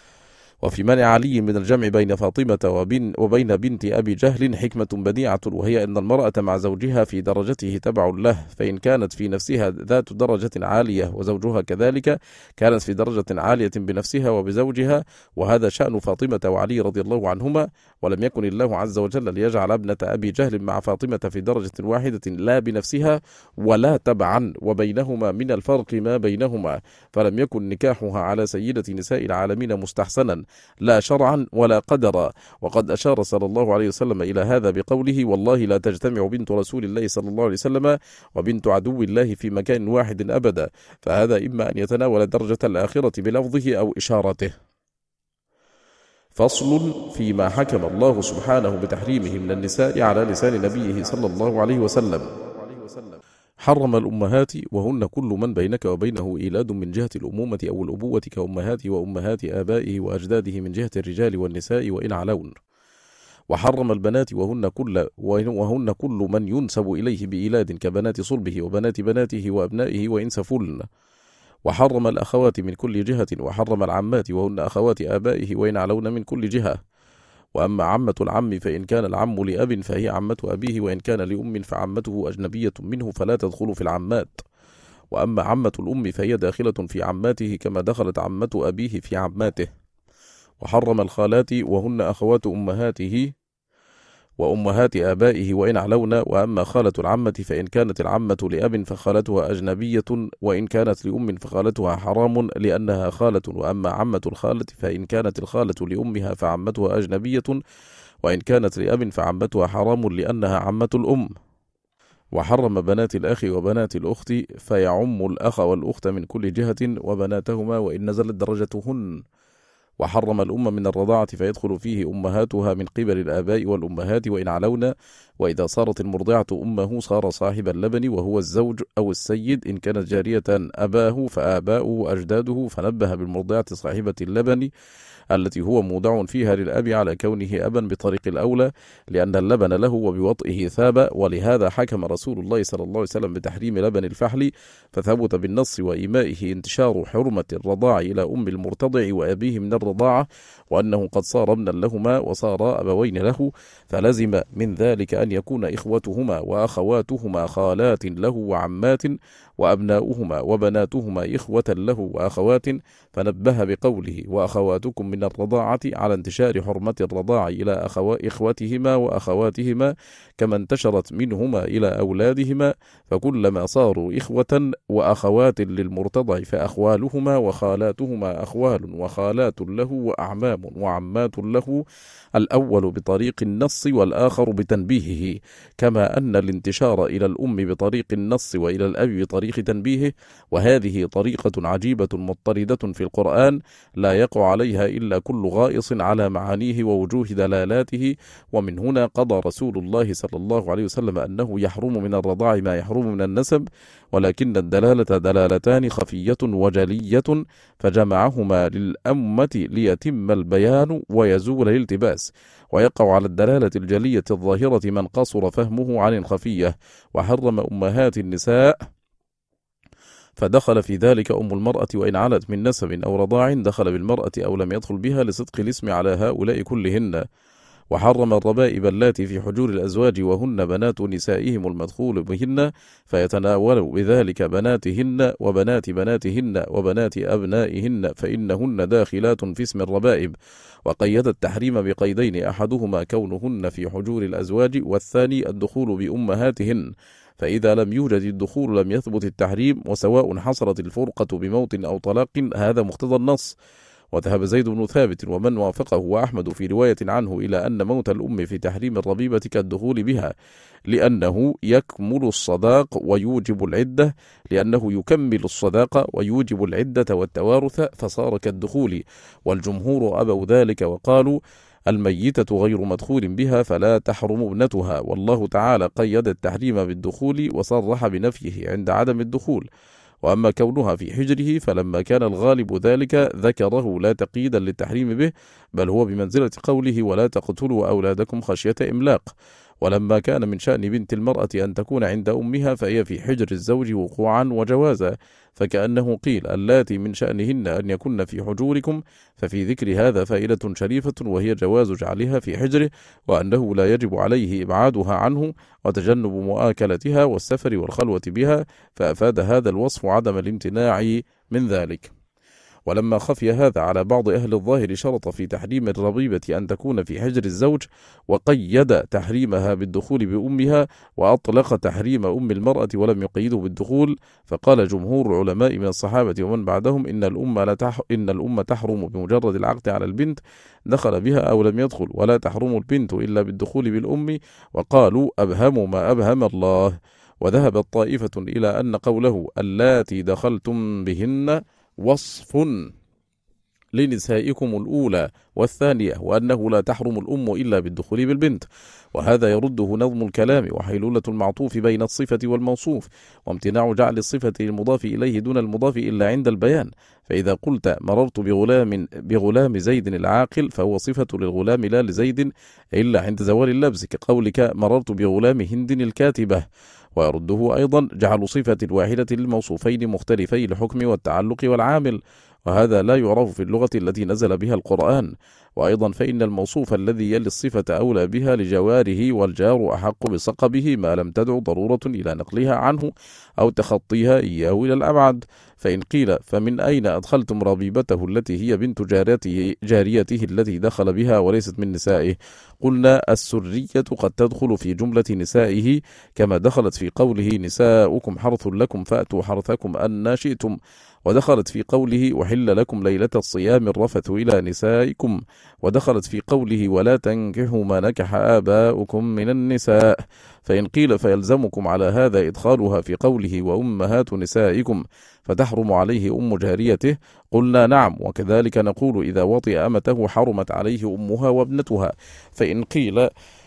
وفي منع علي من الجمع بين فاطمة وبين, وبين بنت أبي جهل حكمة بديعة، وهي أن المرأة مع زوجها في درجته تبع له، فإن كانت في نفسها ذات درجة عالية وزوجها كذلك كانت في درجة عالية بنفسها وبزوجها، وهذا شأن فاطمة وعلي رضي الله عنهما. ولم يكن الله عز وجل ليجعل ابنة أبي جهل مع فاطمة في درجة واحدة لا بنفسها ولا تبعا، وبينهما من الفرق ما بينهما، فلم يكن نكاحها على سيدة نساء العالمين مستحسنا لا شرعا ولا قدرا. وقد أشار صلى الله عليه وسلم إلى هذا بقوله والله لا تجتمع بنت رسول الله صلى الله عليه وسلم وبنت عدو الله في مكان واحد أبدا، فهذا إما أن يتناول درجة الآخرة بلفظه أو إشارته. فصل فيما حكم الله سبحانه بتحريمه من النساء على لسان نبيه صلى الله عليه وسلم. حرم الأمهات وهن كل من بينك وبينه إيلاد من جهة الأمومة أو الأبوة كأمهاته وأمهات آبائه وأجداده من جهة الرجال والنساء وإن علون. وحرم البنات وهن كل, وهن كل من ينسب إليه بإيلاد كبنات صلبه وبنات بناته وأبنائه وإن سفلن. وحرم الأخوات من كل جهة، وحرم العمات وهن أخوات آبائه وإن علون من كل جهة. وأما عمة العم فإن كان العم لأب فهي عمة أبيه، وإن كان لأم فعمته أجنبية منه فلا تدخل في العمات. وأما عمة الأم فهي داخلة في عماته كما دخلت عمة أبيه في عماته. وحرم الخالات وهن أخوات أمهاته وأمهات آبائه وإن علون. وأما خالة العمة فإن كانت العمة لأب فخالتها أجنبية، وإن كانت لأم فخالتها حرام لأنها خالة. وأما عمة الخالة فإن كانت الخالة لأمها فعمتها أجنبية، وإن كانت لأب فعمتها حرام لأنها عمة الأم. وحرم بنات الأخ وبنات الأخت فيعم الأخ والأخت من كل جهة وبناتهما وإن نزلت درجتهن. وحرم الأم من الرضاعة فيدخل فيه أمهاتها من قبل الآباء والأمهات وإن علونا. وإذا صارت المرضعة أمه صار صاحب اللبن وهو الزوج أو السيد، إن كانت جارية أباه فآباؤه أجداده، فنبه بالمرضعة صاحبة اللبن التي هو مودع فيها للأب على كونه أبا بطريق الأولى، لأن اللبن له وبوطئه ثاب. ولهذا حكم رسول الله صلى الله عليه وسلم بتحريم لبن الفحل، فثبت بالنص وإيمائه انتشار حرمة الرضاع إلى أم المرتضع وأبيه من الرضاعة، وأنه قد صار ابنا لهما وصار أبوين له، فلزم من ذلك أن يكون إخوتهما وأخواتهما خالات له وعمات، وأبناؤهما وبناتهما إخوة له وأخوات، فنبه بقوله وأخواتكم من الرضاعة على انتشار حرمة الرضاع إلى إخوتهما وأخواتهما كما انتشرت منهما إلى أولادهما، فكلما صاروا إخوة وأخوات للمرتضع فأخوالهما وخالاتهما أخوال وخالات له وأعمام وعمات له، الأول بطريق النص والآخر بتنبيهه، كما أن الانتشار إلى الأم بطريق النص وإلى الأب بطريق تنبيهه. وهذه طريقة عجيبة مضطردة في القرآن لا يقع عليها إلا كل غائص على معانيه ووجوه دلالاته. ومن هنا قضى رسول الله صلى الله عليه وسلم أنه يحرم من الرضاع ما يحرم من النسب، ولكن الدلالة دلالتان خفية وجلية، فجمعهما للأمة ليتم البيان ويزول الالتباس. ويقع على الدلالة الجلية الظاهرة من قصر فهمه عن الخفية. وحرم أمهات النساء فدخل في ذلك أم المرأة وإن علت من نسب أو رضاع، دخل بالمرأة أو لم يدخل بها لصدق الاسم على هؤلاء كلهن. وحرم الربائب اللاتي في حجور الأزواج وهن بنات نسائهم المدخول بهن، فيتناول بذلك بناتهن وبنات بناتهن وبنات أبنائهن، فإنهن داخلات في اسم الربائب. وقيد التحريم بقيدين، أحدهما كونهن في حجور الأزواج، والثاني الدخول بأمهاتهن، فإذا لم يوجد الدخول لم يثبت التحريم، وسواء حصلت الفرقة بموت أو طلاق، هذا مقتضى النص. وذهب زيد بن ثابت ومن وافقه وأحمد في رواية عنه إلى أن موت الأم في تحريم الربيبة كالدخول بها، لأنه يكمل الصداق ويوجب العدة، لأنه يكمل الصداقة ويوجب العدة والتوارث، فصار كالدخول. والجمهور أبوا ذلك وقالوا الميتة غير مدخول بها فلا تحرم ابنتها. والله تعالى قيد التحريم بالدخول وصرح بنفيه عند عدم الدخول. وأما كونها في حجره فلما كان الغالب ذلك ذكره لا تقييدا للتحريم به، بل هو بمنزلة قوله ولا تقتلوا أولادكم خشية إملاق. ولما كان من شأن بنت المرأة أن تكون عند أمها فهي في حجر الزوج وقوعا وجوازا، فكأنه قيل اللاتي من شأنهن أن يكن في حجوركم، ففي ذكر هذا فائدة شريفة وهي جواز جعلها في حجره، وأنه لا يجب عليه إبعادها عنه وتجنب مؤاكلتها والسفر والخلوة بها، فأفاد هذا الوصف عدم الامتناع من ذلك. ولما خفي هذا على بعض أهل الظاهر شرط في تحريم الربيبة أن تكون في حجر الزوج، وقيد تحريمها بالدخول بأمها، وأطلق تحريم أم المرأة ولم يقيده بالدخول. فقال جمهور العلماء من الصحابة ومن بعدهم إن الأم, لا تح... إن الأم تحرم بمجرد العقد على البنت دخل بها أو لم يدخل، ولا تحرم البنت إلا بالدخول بالأم، وقالوا أبهم ما أبهم الله. وذهبت طائفة إلى أن قوله اللاتي دخلتم بهن وصف لنسائكم الأولى والثانية، وأنه لا تحرم الأم إلا بالدخول بالبنت، وهذا يرده نظم الكلام وحيلولة المعطوف بين الصفة والموصوف، وامتناع جعل الصفة للمضاف إليه دون المضاف إلا عند البيان. فإذا قلت مررت بغلام بغلام زيد العاقل فهو صفة للغلام لا لزيد إلا عند زوال اللبس، كقولك مررت بغلام هند الكاتبة. ويرده أيضا جعل صفة واحدة للموصوفين مختلفي الحكم والتعلق والعامل، وهذا لا يعرف في اللغة التي نزل بها القرآن. وأيضا فإن الموصوف الذي يلي الصفة أولى بها لجواره، والجار أحق بصقبه ما لم تدع ضرورة إلى نقلها عنه أو تخطيها إياه إلى الأبعد. فإن قيل فمن أين أدخلتم ربيبته التي هي بنت جاريته, جاريته التي دخل بها وليست من نسائه؟ قلنا السرية قد تدخل في جملة نسائه، كما دخلت في قوله نساؤكم حرث لكم فأتوا حرثكم أن شئتم، ودخلت في قوله وحل لكم ليلة الصيام الرفث إلى نسائكم، ودخلت في قوله ولا تنكحوا ما نكح آباؤكم من النساء. فإن قيل فيلزمكم على هذا إدخالها في قوله وأمهات نسائكم فتحرم عليه أم جاريته؟ قلنا نعم، وكذلك نقول إذا وطئ أمته حرمت عليه أمها وابنتها. فإن قيل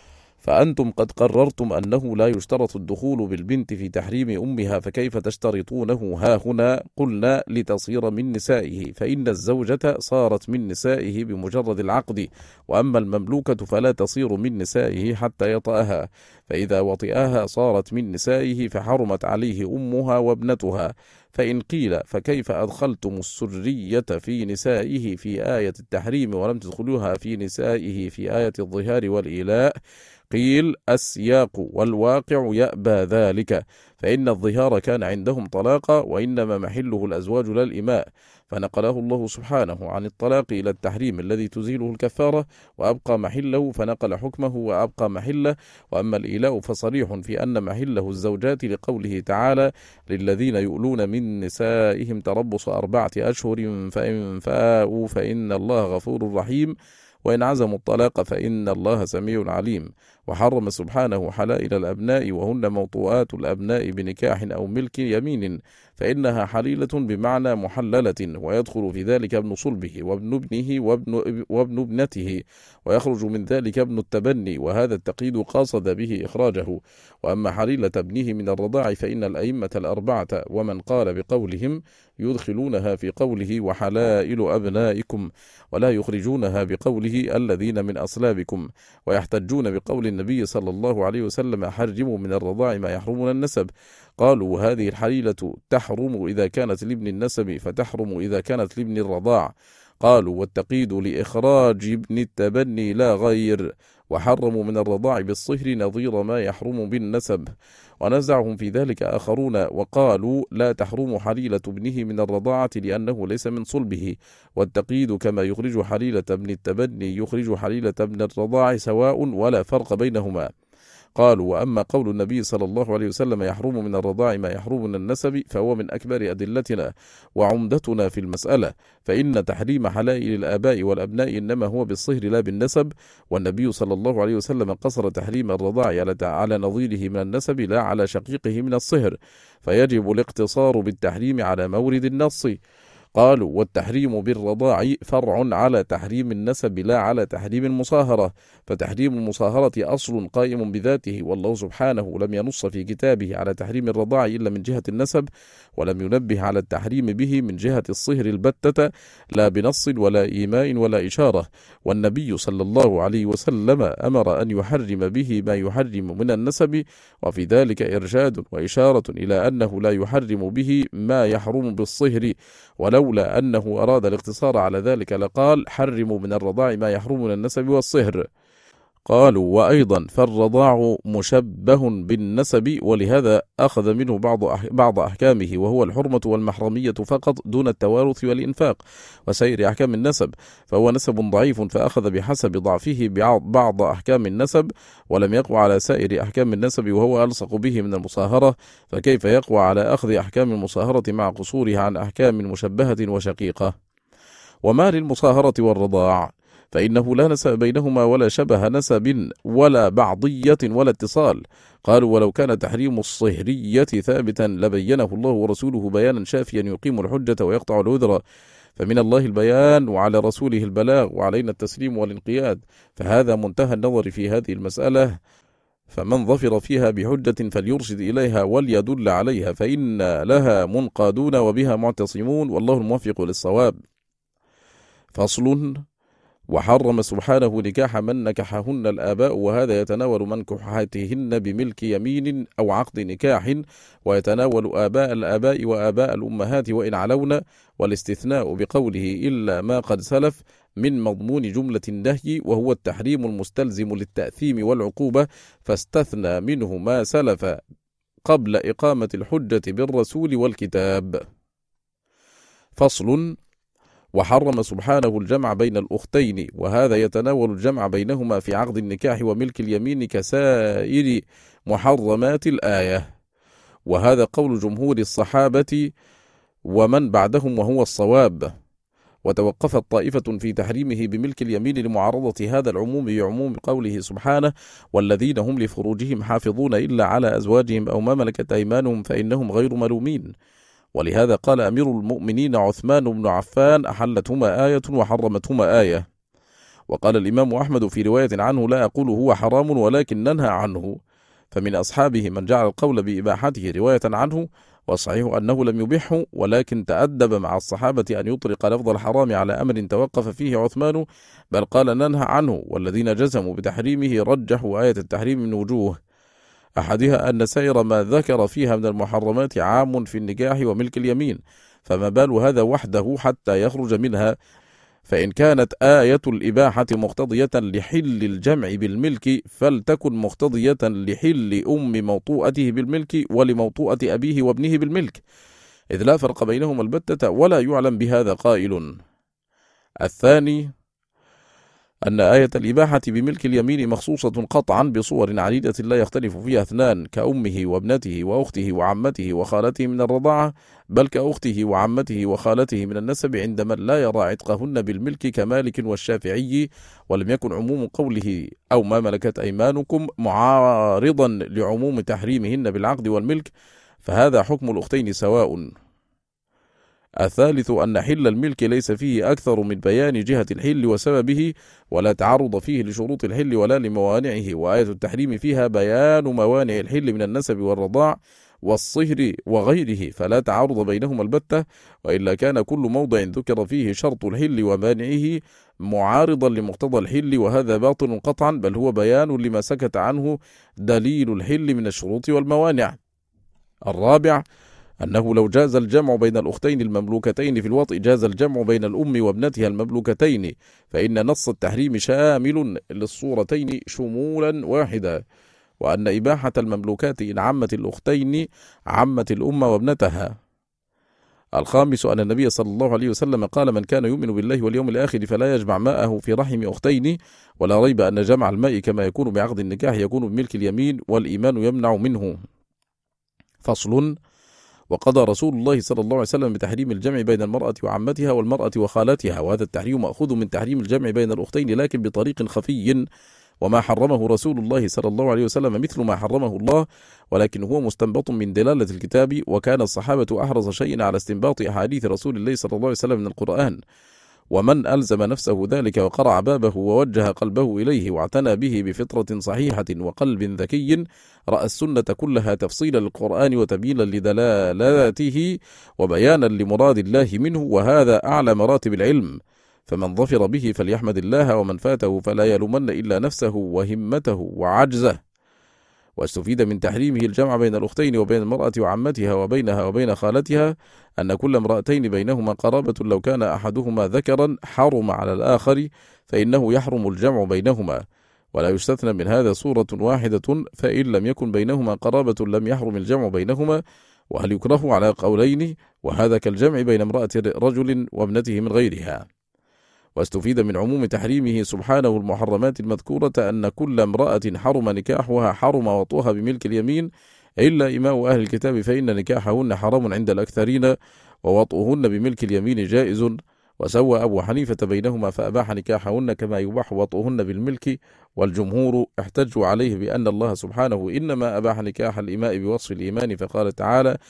فأنتم قد قررتم أنه لا يشترط الدخول بالبنت في تحريم أمها، فكيف تشترطونه ها هنا؟ قلنا لتصير من نسائه، فإن الزوجة صارت من نسائه بمجرد العقد، وأما المملوكة فلا تصير من نسائه حتى يطأها، فإذا وطئها صارت من نسائه فحرمت عليه أمها وابنتها. فإن قيل فكيف أدخلتم السرية في نسائه في آية التحريم ولم تدخلوها في نسائه في آية الظهار والإيلاء؟ قيل السياق والواقع يأبى ذلك، فإن الظهار كان عندهم طلاقا، وإنما محله الأزواج لا الإماء، فنقله الله سبحانه عن الطلاق إلى التحريم الذي تزيله الكفارة، وأبقى محله فنقل حكمه وأبقى محله. وأما الإيلاء فصريح في أن محله الزوجات، لقوله تعالى للذين يؤلون من نسائهم تربص أربعة أشهر فإن فاءوا فإن الله غفور رحيم، وإن عزموا الطلاق فإن الله سميع عليم. وحرم سبحانه حلائل الأبناء، وهن موطوآت الأبناء بنكاح أو ملك يمين، فإنها حليلة بمعنى محللة، ويدخل في ذلك ابن صلبه وابن ابنه وابن, وابن ابنته، ويخرج من ذلك ابن التبني، وهذا التقييد قاصد به إخراجه. وأما حليلة ابنه من الرضاع فإن الأئمة الأربعة ومن قال بقولهم يدخلونها في قوله وحلائل أبنائكم، ولا يخرجونها بقوله الذين من أصلابكم، ويحتجون بقول النبي صلى الله عليه وسلم حرموا من الرضاع ما يحرمون النسب. قالوا هذه الحليلة تحرم إذا كانت لابن النسب، فتحرم إذا كانت لابن الرضاع. قالوا والتقييد لإخراج ابن التبني لا غير، وحرموا من الرضاع بالصهر نظير ما يحرم بالنسب. ونزعهم في ذلك آخرون وقالوا لا تحرم حليلة ابنه من الرضاعة لأنه ليس من صلبه، والتقييد كما يخرج حليلة ابن التبني يخرج حليلة ابن الرضاع سواء ولا فرق بينهما. قالوا وأما قول النبي صلى الله عليه وسلم يحرم من الرضاع ما يحرم من النسب فهو من أكبر أدلتنا وعمدتنا في المسألة، فإن تحريم حلائل الآباء والأبناء إنما هو بالصهر لا بالنسب، والنبي صلى الله عليه وسلم قصر تحريم الرضاع على نظيره من النسب لا على شقيقه من الصهر، فيجب الاقتصار بالتحريم على مورد النص. قالوا والتحريم بالرضاع فرع على تحريم النسب لا على تحريم المصاهرة، فتحريم المصاهرة أصل قائم بذاته، والله سبحانه لم ينص في كتابه على تحريم الرضاع إلا من جهة النسب، ولم ينبه على التحريم به من جهة الصهر البتة لا بنص ولا إيماء ولا إشارة. والنبي صلى الله عليه وسلم أمر أن يحرم به ما يحرم من النسب، وفي ذلك إرشاد وإشارة إلى أنه لا يحرم به ما يحرم بالصهر، ولولا أنه أراد الاقتصار على ذلك لقال حرموا من الرضاع ما يحرم من النسب والصهر. قالوا وأيضا فالرضاع مشبه بالنسب، ولهذا أخذ منه بعض بعض أحكامه، وهو الحرمة والمحرمية فقط دون التوارث والإنفاق وسائر أحكام النسب، فهو نسب ضعيف فأخذ بحسب ضعفه بعض أحكام النسب، ولم يقوى على سائر أحكام النسب وهو ألصق به من المصاهرة، فكيف يقوى على أخذ أحكام المصاهرة مع قصورها عن أحكام مشبهة وشقيقة؟ وما للمصاهرة والرضاع فإنه لا نسب بينهما ولا شبه نسب ولا بعضية ولا اتصال. قالوا ولو كان تحريم الصهرية ثابتا لبينه الله ورسوله بيانا شافيا يقيم الحجة ويقطع العذر، فمن الله البيان وعلى رسوله البلاغ وعلينا التسليم والانقياد، فهذا منتهى النظر في هذه المسألة. فمن ظفر فيها بحجة فليرشد إليها وليدل عليها، فإن لها منقادون وبها معتصمون، والله الموفق للصواب. فصل: وحرم سبحانه نكاح من نكحهن الآباء، وهذا يتناول منكوحاتهن بملك يمين أو عقد نكاح، ويتناول آباء الآباء وآباء الأمهات وإن علون، والاستثناء بقوله إلا ما قد سلف من مضمون جملة النهي، وهو التحريم المستلزم للتأثيم والعقوبة، فاستثنى منه ما سلف قبل إقامة الحجة بالرسول والكتاب. فصل: وحرم سبحانه الجمع بين الأختين، وهذا يتناول الجمع بينهما في عقد النكاح وملك اليمين كسائر محرمات الآية، وهذا قول جمهور الصحابة ومن بعدهم وهو الصواب. وتوقفت طائفة في تحريمه بملك اليمين لمعارضة هذا العموم بعموم قوله سبحانه: والذين هم لفروجهم حافظون إلا على أزواجهم أو ما ملكت أيمانهم فإنهم غير ملومين. ولهذا قال أمير المؤمنين عثمان بن عفان: أحلتهما آية وحرمتهما آية. وقال الإمام أحمد في رواية عنه: لا أقول هو حرام ولكن ننهى عنه. فمن أصحابه من جعل القول بإباحته رواية عنه، والصحيح أنه لم يبحه، ولكن تأدب مع الصحابة أن يطلق لفظ الحرام على أمر توقف فيه عثمان، بل قال ننهى عنه. والذين جزموا بتحريمه رجحوا آية التحريم من وجوه، أحدها أن سائر ما ذكر فيها من المحرمات عام في النكاح وملك اليمين، فما بال هذا وحده حتى يخرج منها؟ فإن كانت آية الإباحة مقتضية لحل الجمع بالملك، فلتكن مقتضية لحل أم موطوءته بالملك ولموطوءة أبيه وابنه بالملك، إذ لا فرق بينهما البتة، ولا يعلم بهذا قائل. الثاني أن آية الإباحة بملك اليمين مخصوصة قطعا بصور عديدة لا يختلف فيها اثنان، كأمه وابنته وأخته وعمته وخالته من الرضاعة، بل كأخته وعمته وخالته من النسب عند من لا يرى عتقهن بالملك كمالك والشافعي. ولم يكن عموم قوله أو ما ملكت أيمانكم معارضا لعموم تحريمهن بالعقد والملك، فهذا حكم الأختين سواء. الثالث أن حل الملك ليس فيه أكثر من بيان جهة الحل وسببه، ولا تعرض فيه لشروط الحل ولا لموانعه، وآية التحريم فيها بيان موانع الحل من النسب والرضاع والصهر وغيره، فلا تعارض بينهما البتة، وإلا كان كل موضع ذكر فيه شرط الحل ومانعه معارضا لمقتضى الحل، وهذا باطل قطعا، بل هو بيان لما سكت عنه دليل الحل من الشروط والموانع. الرابع أنه لو جاز الجمع بين الأختين المملوكتين في الوطء، جاز الجمع بين الأم وابنتها المملوكتين، فإن نص التحريم شامل للصورتين شمولا واحدا، وأن إباحة المملوكات إن عمت الأختين عمت الأم وابنتها. الخامس أن النبي صلى الله عليه وسلم قال: من كان يؤمن بالله واليوم الآخر فلا يجمع ماءه في رحم أختين، ولا ريب أن جمع الماء كما يكون بعقد النكاح يكون بملك اليمين، والإيمان يمنع منه. فصل: وقضى رسول الله صلى الله عليه وسلم بتحريم الجمع بين المرأة وعمتها والمرأة وخالاتها، وهذا التحريم مأخوذ من تحريم الجمع بين الأختين لكن بطريق خفي، وما حرمه رسول الله صلى الله عليه وسلم مثل ما حرمه الله، ولكن هو مستنبط من دلالة الكتاب، وكان الصحابة أحرص شيء على استنباط أحاديث رسول الله صلى الله عليه وسلم من القرآن، ومن ألزم نفسه ذلك وقرع بابه ووجه قلبه إليه واعتنى به بفطرة صحيحة وقلب ذكي، رأى السنة كلها تفصيلا للقرآن وتبيينا لدلالاته وبيانا لمراد الله منه، وهذا أعلى مراتب العلم، فمن ظفر به فليحمد الله، ومن فاته فلا يلومن إلا نفسه وهمته وعجزه. واستفيد من تحريمه الجمع بين الأختين وبين المرأة وعمتها وبينها وبين خالتها أن كل امرأتين بينهما قرابة لو كان أحدهما ذكرا حرم على الآخر، فإنه يحرم الجمع بينهما، ولا يستثنى من هذا صورة واحدة، فإن لم يكن بينهما قرابة لم يحرم الجمع بينهما. وهل يكره على قولين، وهذا كالجمع بين امرأة رجل وابنته من غيرها. واستفيد من عموم تحريمه سبحانه المحرمات المذكورة أن كل امرأة حرم نكاحها حرم وطئها بملك اليمين، إلا إماء أهل الكتاب فإن نكاحهن حرام عند الأكثرين، ووطئهن بملك اليمين جائز. وسوى أبو حنيفة بينهما فأباح نكاحهن كما يباح وطئهن بالملك، والجمهور احتجوا عليه بأن الله سبحانه إنما أباح نكاح الإماء بوصف الإيمان، فقال تعالى: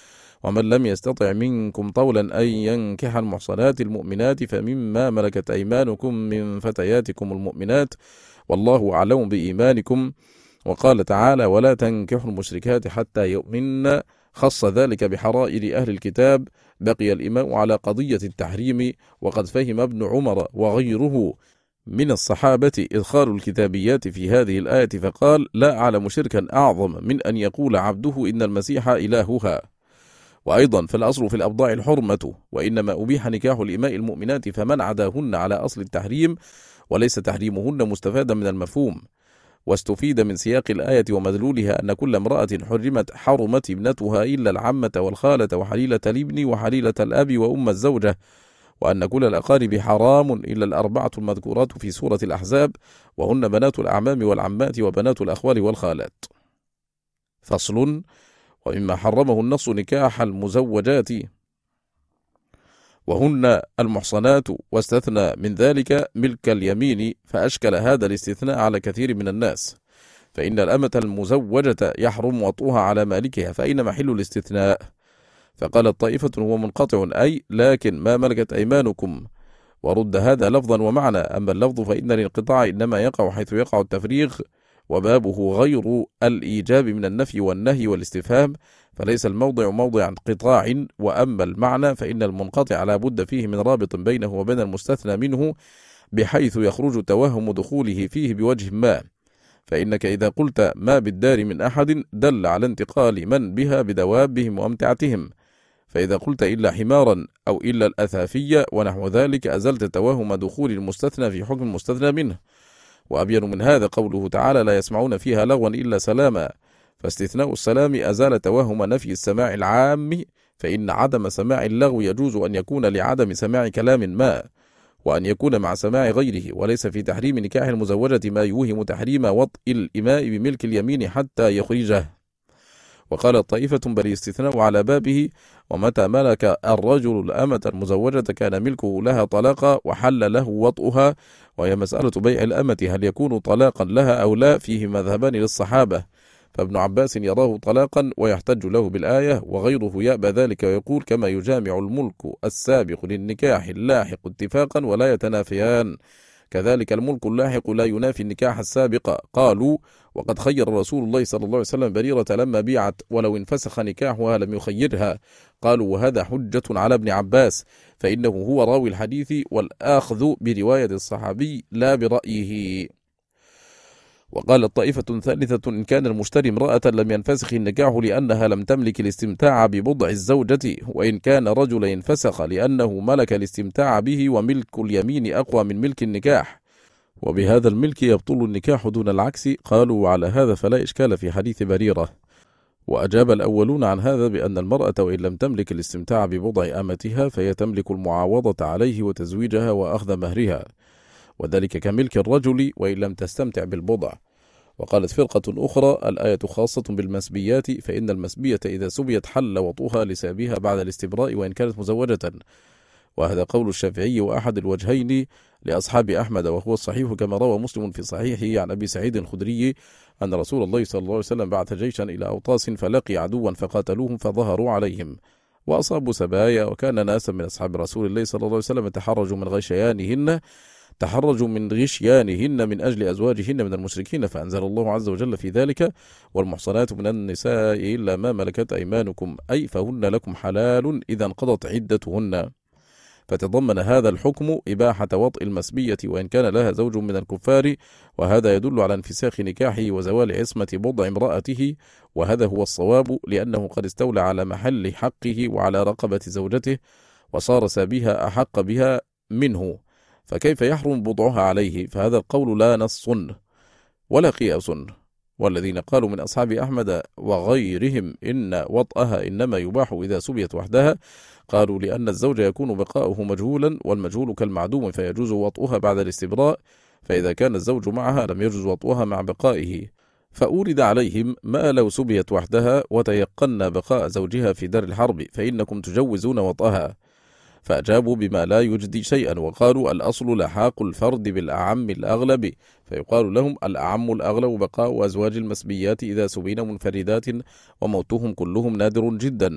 ومن لم يستطع منكم طولا أن ينكح المحصنات المؤمنات فمما ملكت أيمانكم من فتياتكم المؤمنات والله أعلم بإيمانكم. وقال تعالى ولا تنكحوا المشركات حتى يؤمن، خص ذلك بحرائر أهل الكتاب. بقي الإمام على قضية التحريم، وقد فهم ابن عمر وغيره من الصحابة إدخال الكتابيات في هذه الآية، فقال لا أعلم شركا أعظم من أن يقول عبده إن المسيح إلهها. وأيضا فالأصل في الأبضاع الحرمة، وإنما أبيح نكاح الإماء المؤمنات فمن عداهن على أصل التحريم، وليس تحريمهن مستفادا من المفهوم. واستفيد من سياق الآية ومدلولها أن كل امرأة حرمت حرمت ابنتها إلا العمة والخالة وحليلة الابن وحليلة الأب وأم الزوجة، وأن كل الأقارب حرام إلا الأربعة المذكورات في سورة الأحزاب، وهن بنات الأعمام والعمات وبنات الأخوال والخالات. فصل. ومما حرمه النص نكاح المزوجات وهن المحصنات، واستثنى من ذلك ملك اليمين، فأشكل هذا الاستثناء على كثير من الناس، فإن الأمة المزوجة يحرم وطئها على مالكها، فأين محل الاستثناء؟ فقالت طائفة هو منقطع، أي لكن ما ملكت أيمانكم، ورد هذا لفظا ومعنى. أما اللفظ فإن الانقطاع إنما يقع حيث يقع التفريغ، وبابه غير الإيجاب من النفي والنهي والاستفهام، فليس الموضع موضع انقطاع. وأما المعنى فإن المنقطع لا بد فيه من رابط بينه وبين المستثنى منه، بحيث يخرج توهم دخوله فيه بوجه ما. فإنك إذا قلت ما بالدار من أحد دل على انتقال من بها بدوابهم وأمتعتهم، فإذا قلت إلا حمارا أو إلا الأثافية ونحو ذلك أزلت توهم دخول المستثنى في حكم المستثنى منه. وأبين من هذا قوله تعالى لا يسمعون فيها لغوا إلا سلاما، فاستثناء السلام أزال توهم نفي السماع العام، فإن عدم سماع اللغو يجوز أن يكون لعدم سماع كلام ما، وأن يكون مع سماع غيره، وليس في تحريم نكاح المزوجة ما يوهم تحريم وطء الإماء بملك اليمين حتى يخرجه. وقال طائفة بل استثناء على بابه، ومتى ملك الرجل الأمة المزوجة كان ملكه لها طلاقا وحل له وطئها. وهي مسألة بيع الأمة هل يكون طلاقا لها أو لا، فيه مذهبان للصحابة، فابن عباس يراه طلاقا ويحتج له بالآية، وغيره يأبى ذلك ويقول كما يجامع الملك السابق للنكاح اللاحق اتفاقا ولا يتنافيان، كذلك الملك اللاحق لا ينافي النكاح السابق. قالوا وقد خير رسول الله صلى الله عليه وسلم بريرة لما بيعت ولو انفسخ نكاحها لم يخيرها. قالوا وهذا حجة على ابن عباس، فإنه هو راوي الحديث والآخذ برواية الصحابي لا برأيه. وقال الطائفة ثالثة إن كان المشتري امرأة لم ينفسخ النكاح لأنها لم تملك الاستمتاع ببضع الزوجة، وإن كان رجل ينفسخ لأنه ملك الاستمتاع به، وملك اليمين أقوى من ملك النكاح، وبهذا الملك يبطل النكاح دون العكس. قالوا وعلى هذا فلا إشكال في حديث بريرة. وأجاب الأولون عن هذا بأن المرأة وإن لم تملك الاستمتاع ببضع أمتها فهي تملك المعاوضة عليه وتزويجها وأخذ مهرها، وذلك كملك الرجل وإن لم تستمتع بالبضع. وقالت فرقة أخرى الآية خاصة بالمسبيات، فإن المسبية إذا سبيت حل وطئها لسابها بعد الاستبراء وإن كانت مزوجة. وهذا قول الشافعي وأحد الوجهين لأصحاب أحمد، وهو الصحيح كما روى مسلم في صحيحه عن أبي سعيد الخدري أن رسول الله صلى الله عليه وسلم بعث جيشا إلى أوطاس فلقي عدوا فقاتلوهم فظهروا عليهم وأصابوا سبايا، وكان ناسا من أصحاب رسول الله صلى الله عليه وسلم تحرجوا من غشيانهن تحرجوا من غشيانهن من أجل أزواجهن من المشركين، فأنزل الله عز وجل في ذلك والمحصنات من النساء إلا ما ملكت أيمانكم، أي فهن لكم حلال إذا انقضت عدتهن. فتضمن هذا الحكم إباحة وطئ المسبية وإن كان لها زوج من الكفار، وهذا يدل على انفساخ نكاحه وزوال عصمة بضع امرأته، وهذا هو الصواب، لأنه قد استولى على محل حقه وعلى رقبة زوجته وصار سابها أحق بها منه، فكيف يحرم بضعها عليه؟ فهذا القول لا نص ولا قياس. والذين قالوا من أصحاب أحمد وغيرهم إن وطئها إنما يباح إذا سبيت وحدها، قالوا لأن الزوج يكون بقاؤه مجهولا، والمجهول كالمعدوم فيجوز وطئها بعد الاستبراء، فإذا كان الزوج معها لم يجوز وطئها مع بقائه. فأورد عليهم ما لو سبيت وحدها وتيقن بقاء زوجها في دار الحرب فإنكم تجوزون وطئها، فأجابوا بما لا يجدي شيئا، وقالوا الأصل لحاق الفرد بالأعم الأغلب، فيقال لهم الأعم الأغلب بقاء أزواج المسبيات إذا سبين منفردات وموتهم كلهم نادر جدا.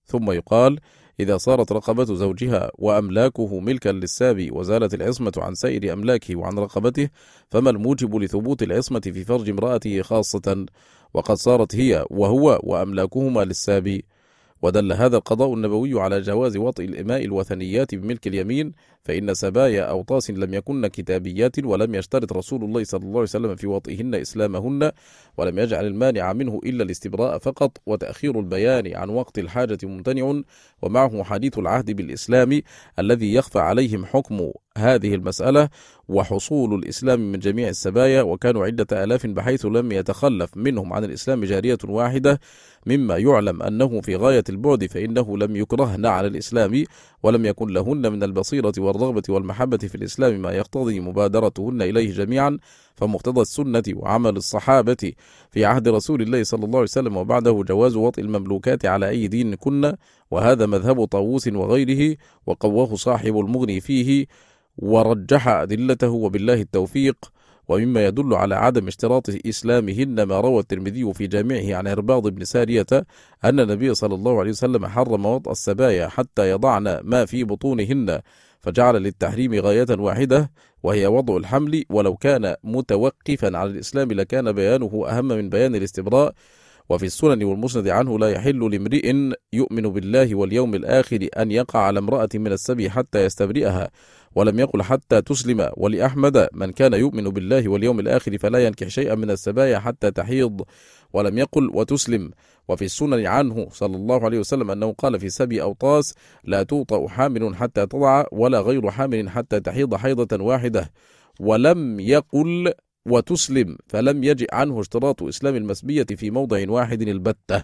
ثم يقال: إذا صارت رقبة زوجها وأملاكه ملكا للسابي وزالت العصمة عن سائر أملاكه وعن رقبته، فما الموجب لثبوت العصمة في فرج امرأته خاصة وقد صارت هي وهو وأملاكهما للسابي؟ ودل هذا القضاء النبوي على جواز وطئ الإماء الوثنيات بملك اليمين، فإن سبايا أوطاس لم يكن كتابيات، ولم يشترط رسول الله صلى الله عليه وسلم في وطئهن إسلامهن، ولم يجعل المانع منه إلا الاستبراء فقط، وتأخير البيان عن وقت الحاجة ممتنع، ومعه حديث العهد بالإسلام الذي يخفى عليهم حكم هذه المسألة وحصول الإسلام من جميع السبايا، وكانوا عدة آلاف بحيث لم يتخلف منهم عن الإسلام جارية واحدة، مما يعلم أنه في غاية البعد، فإنه لم يكرهن على الإسلام، ولم يكن لهن من البصيرة والرغبة والمحبة في الإسلام ما يقتضي مبادرتهن إليه جميعا، فمقتضى السنة وعمل الصحابة في عهد رسول الله صلى الله عليه وسلم وبعده جواز وطئ المملوكات على أي دين كن، وهذا مذهب طاووس وغيره، وقواه صاحب المغني فيه ورجح أدلته، وبالله التوفيق. ومما يدل على عدم اشتراط إسلامهن ما روى الترمذي في جامعه عن عرباض بن سارية أن النبي صلى الله عليه وسلم حرم وطأ السبايا حتى يضعن ما في بطونهن، فجعل للتحريم غاية واحدة وهي وضع الحمل، ولو كان متوقفا على الإسلام لكان بيانه أهم من بيان الاستبراء. وفي السنن والمسند عنه: لا يحل لامرئ يؤمن بالله واليوم الآخر أن يقع على امرأة من السبي حتى يستبرئها، ولم يقل حتى تسلم. ولأحمد: من كان يؤمن بالله واليوم الآخر فلا ينكح شيئا من السبايا حتى تحيض، ولم يقل وتسلم. وفي السنن عنه صلى الله عليه وسلم أنه قال في سبي أوطاس: لا توطأ حامل حتى تضع، ولا غير حامل حتى تحيض حيضة واحدة، ولم يقل وتسلم، فلم يجئ عنه اشتراط إسلام المسبية في موضع واحد البتة.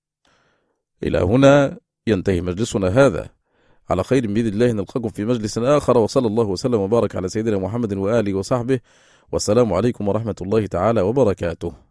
إلى هنا ينتهي مجلسنا هذا، على خير بإذن الله نلقاكم في مجلس آخر، وصلى الله وسلم وبارك على سيدنا محمد وآله وصحبه، والسلام عليكم ورحمة الله تعالى وبركاته.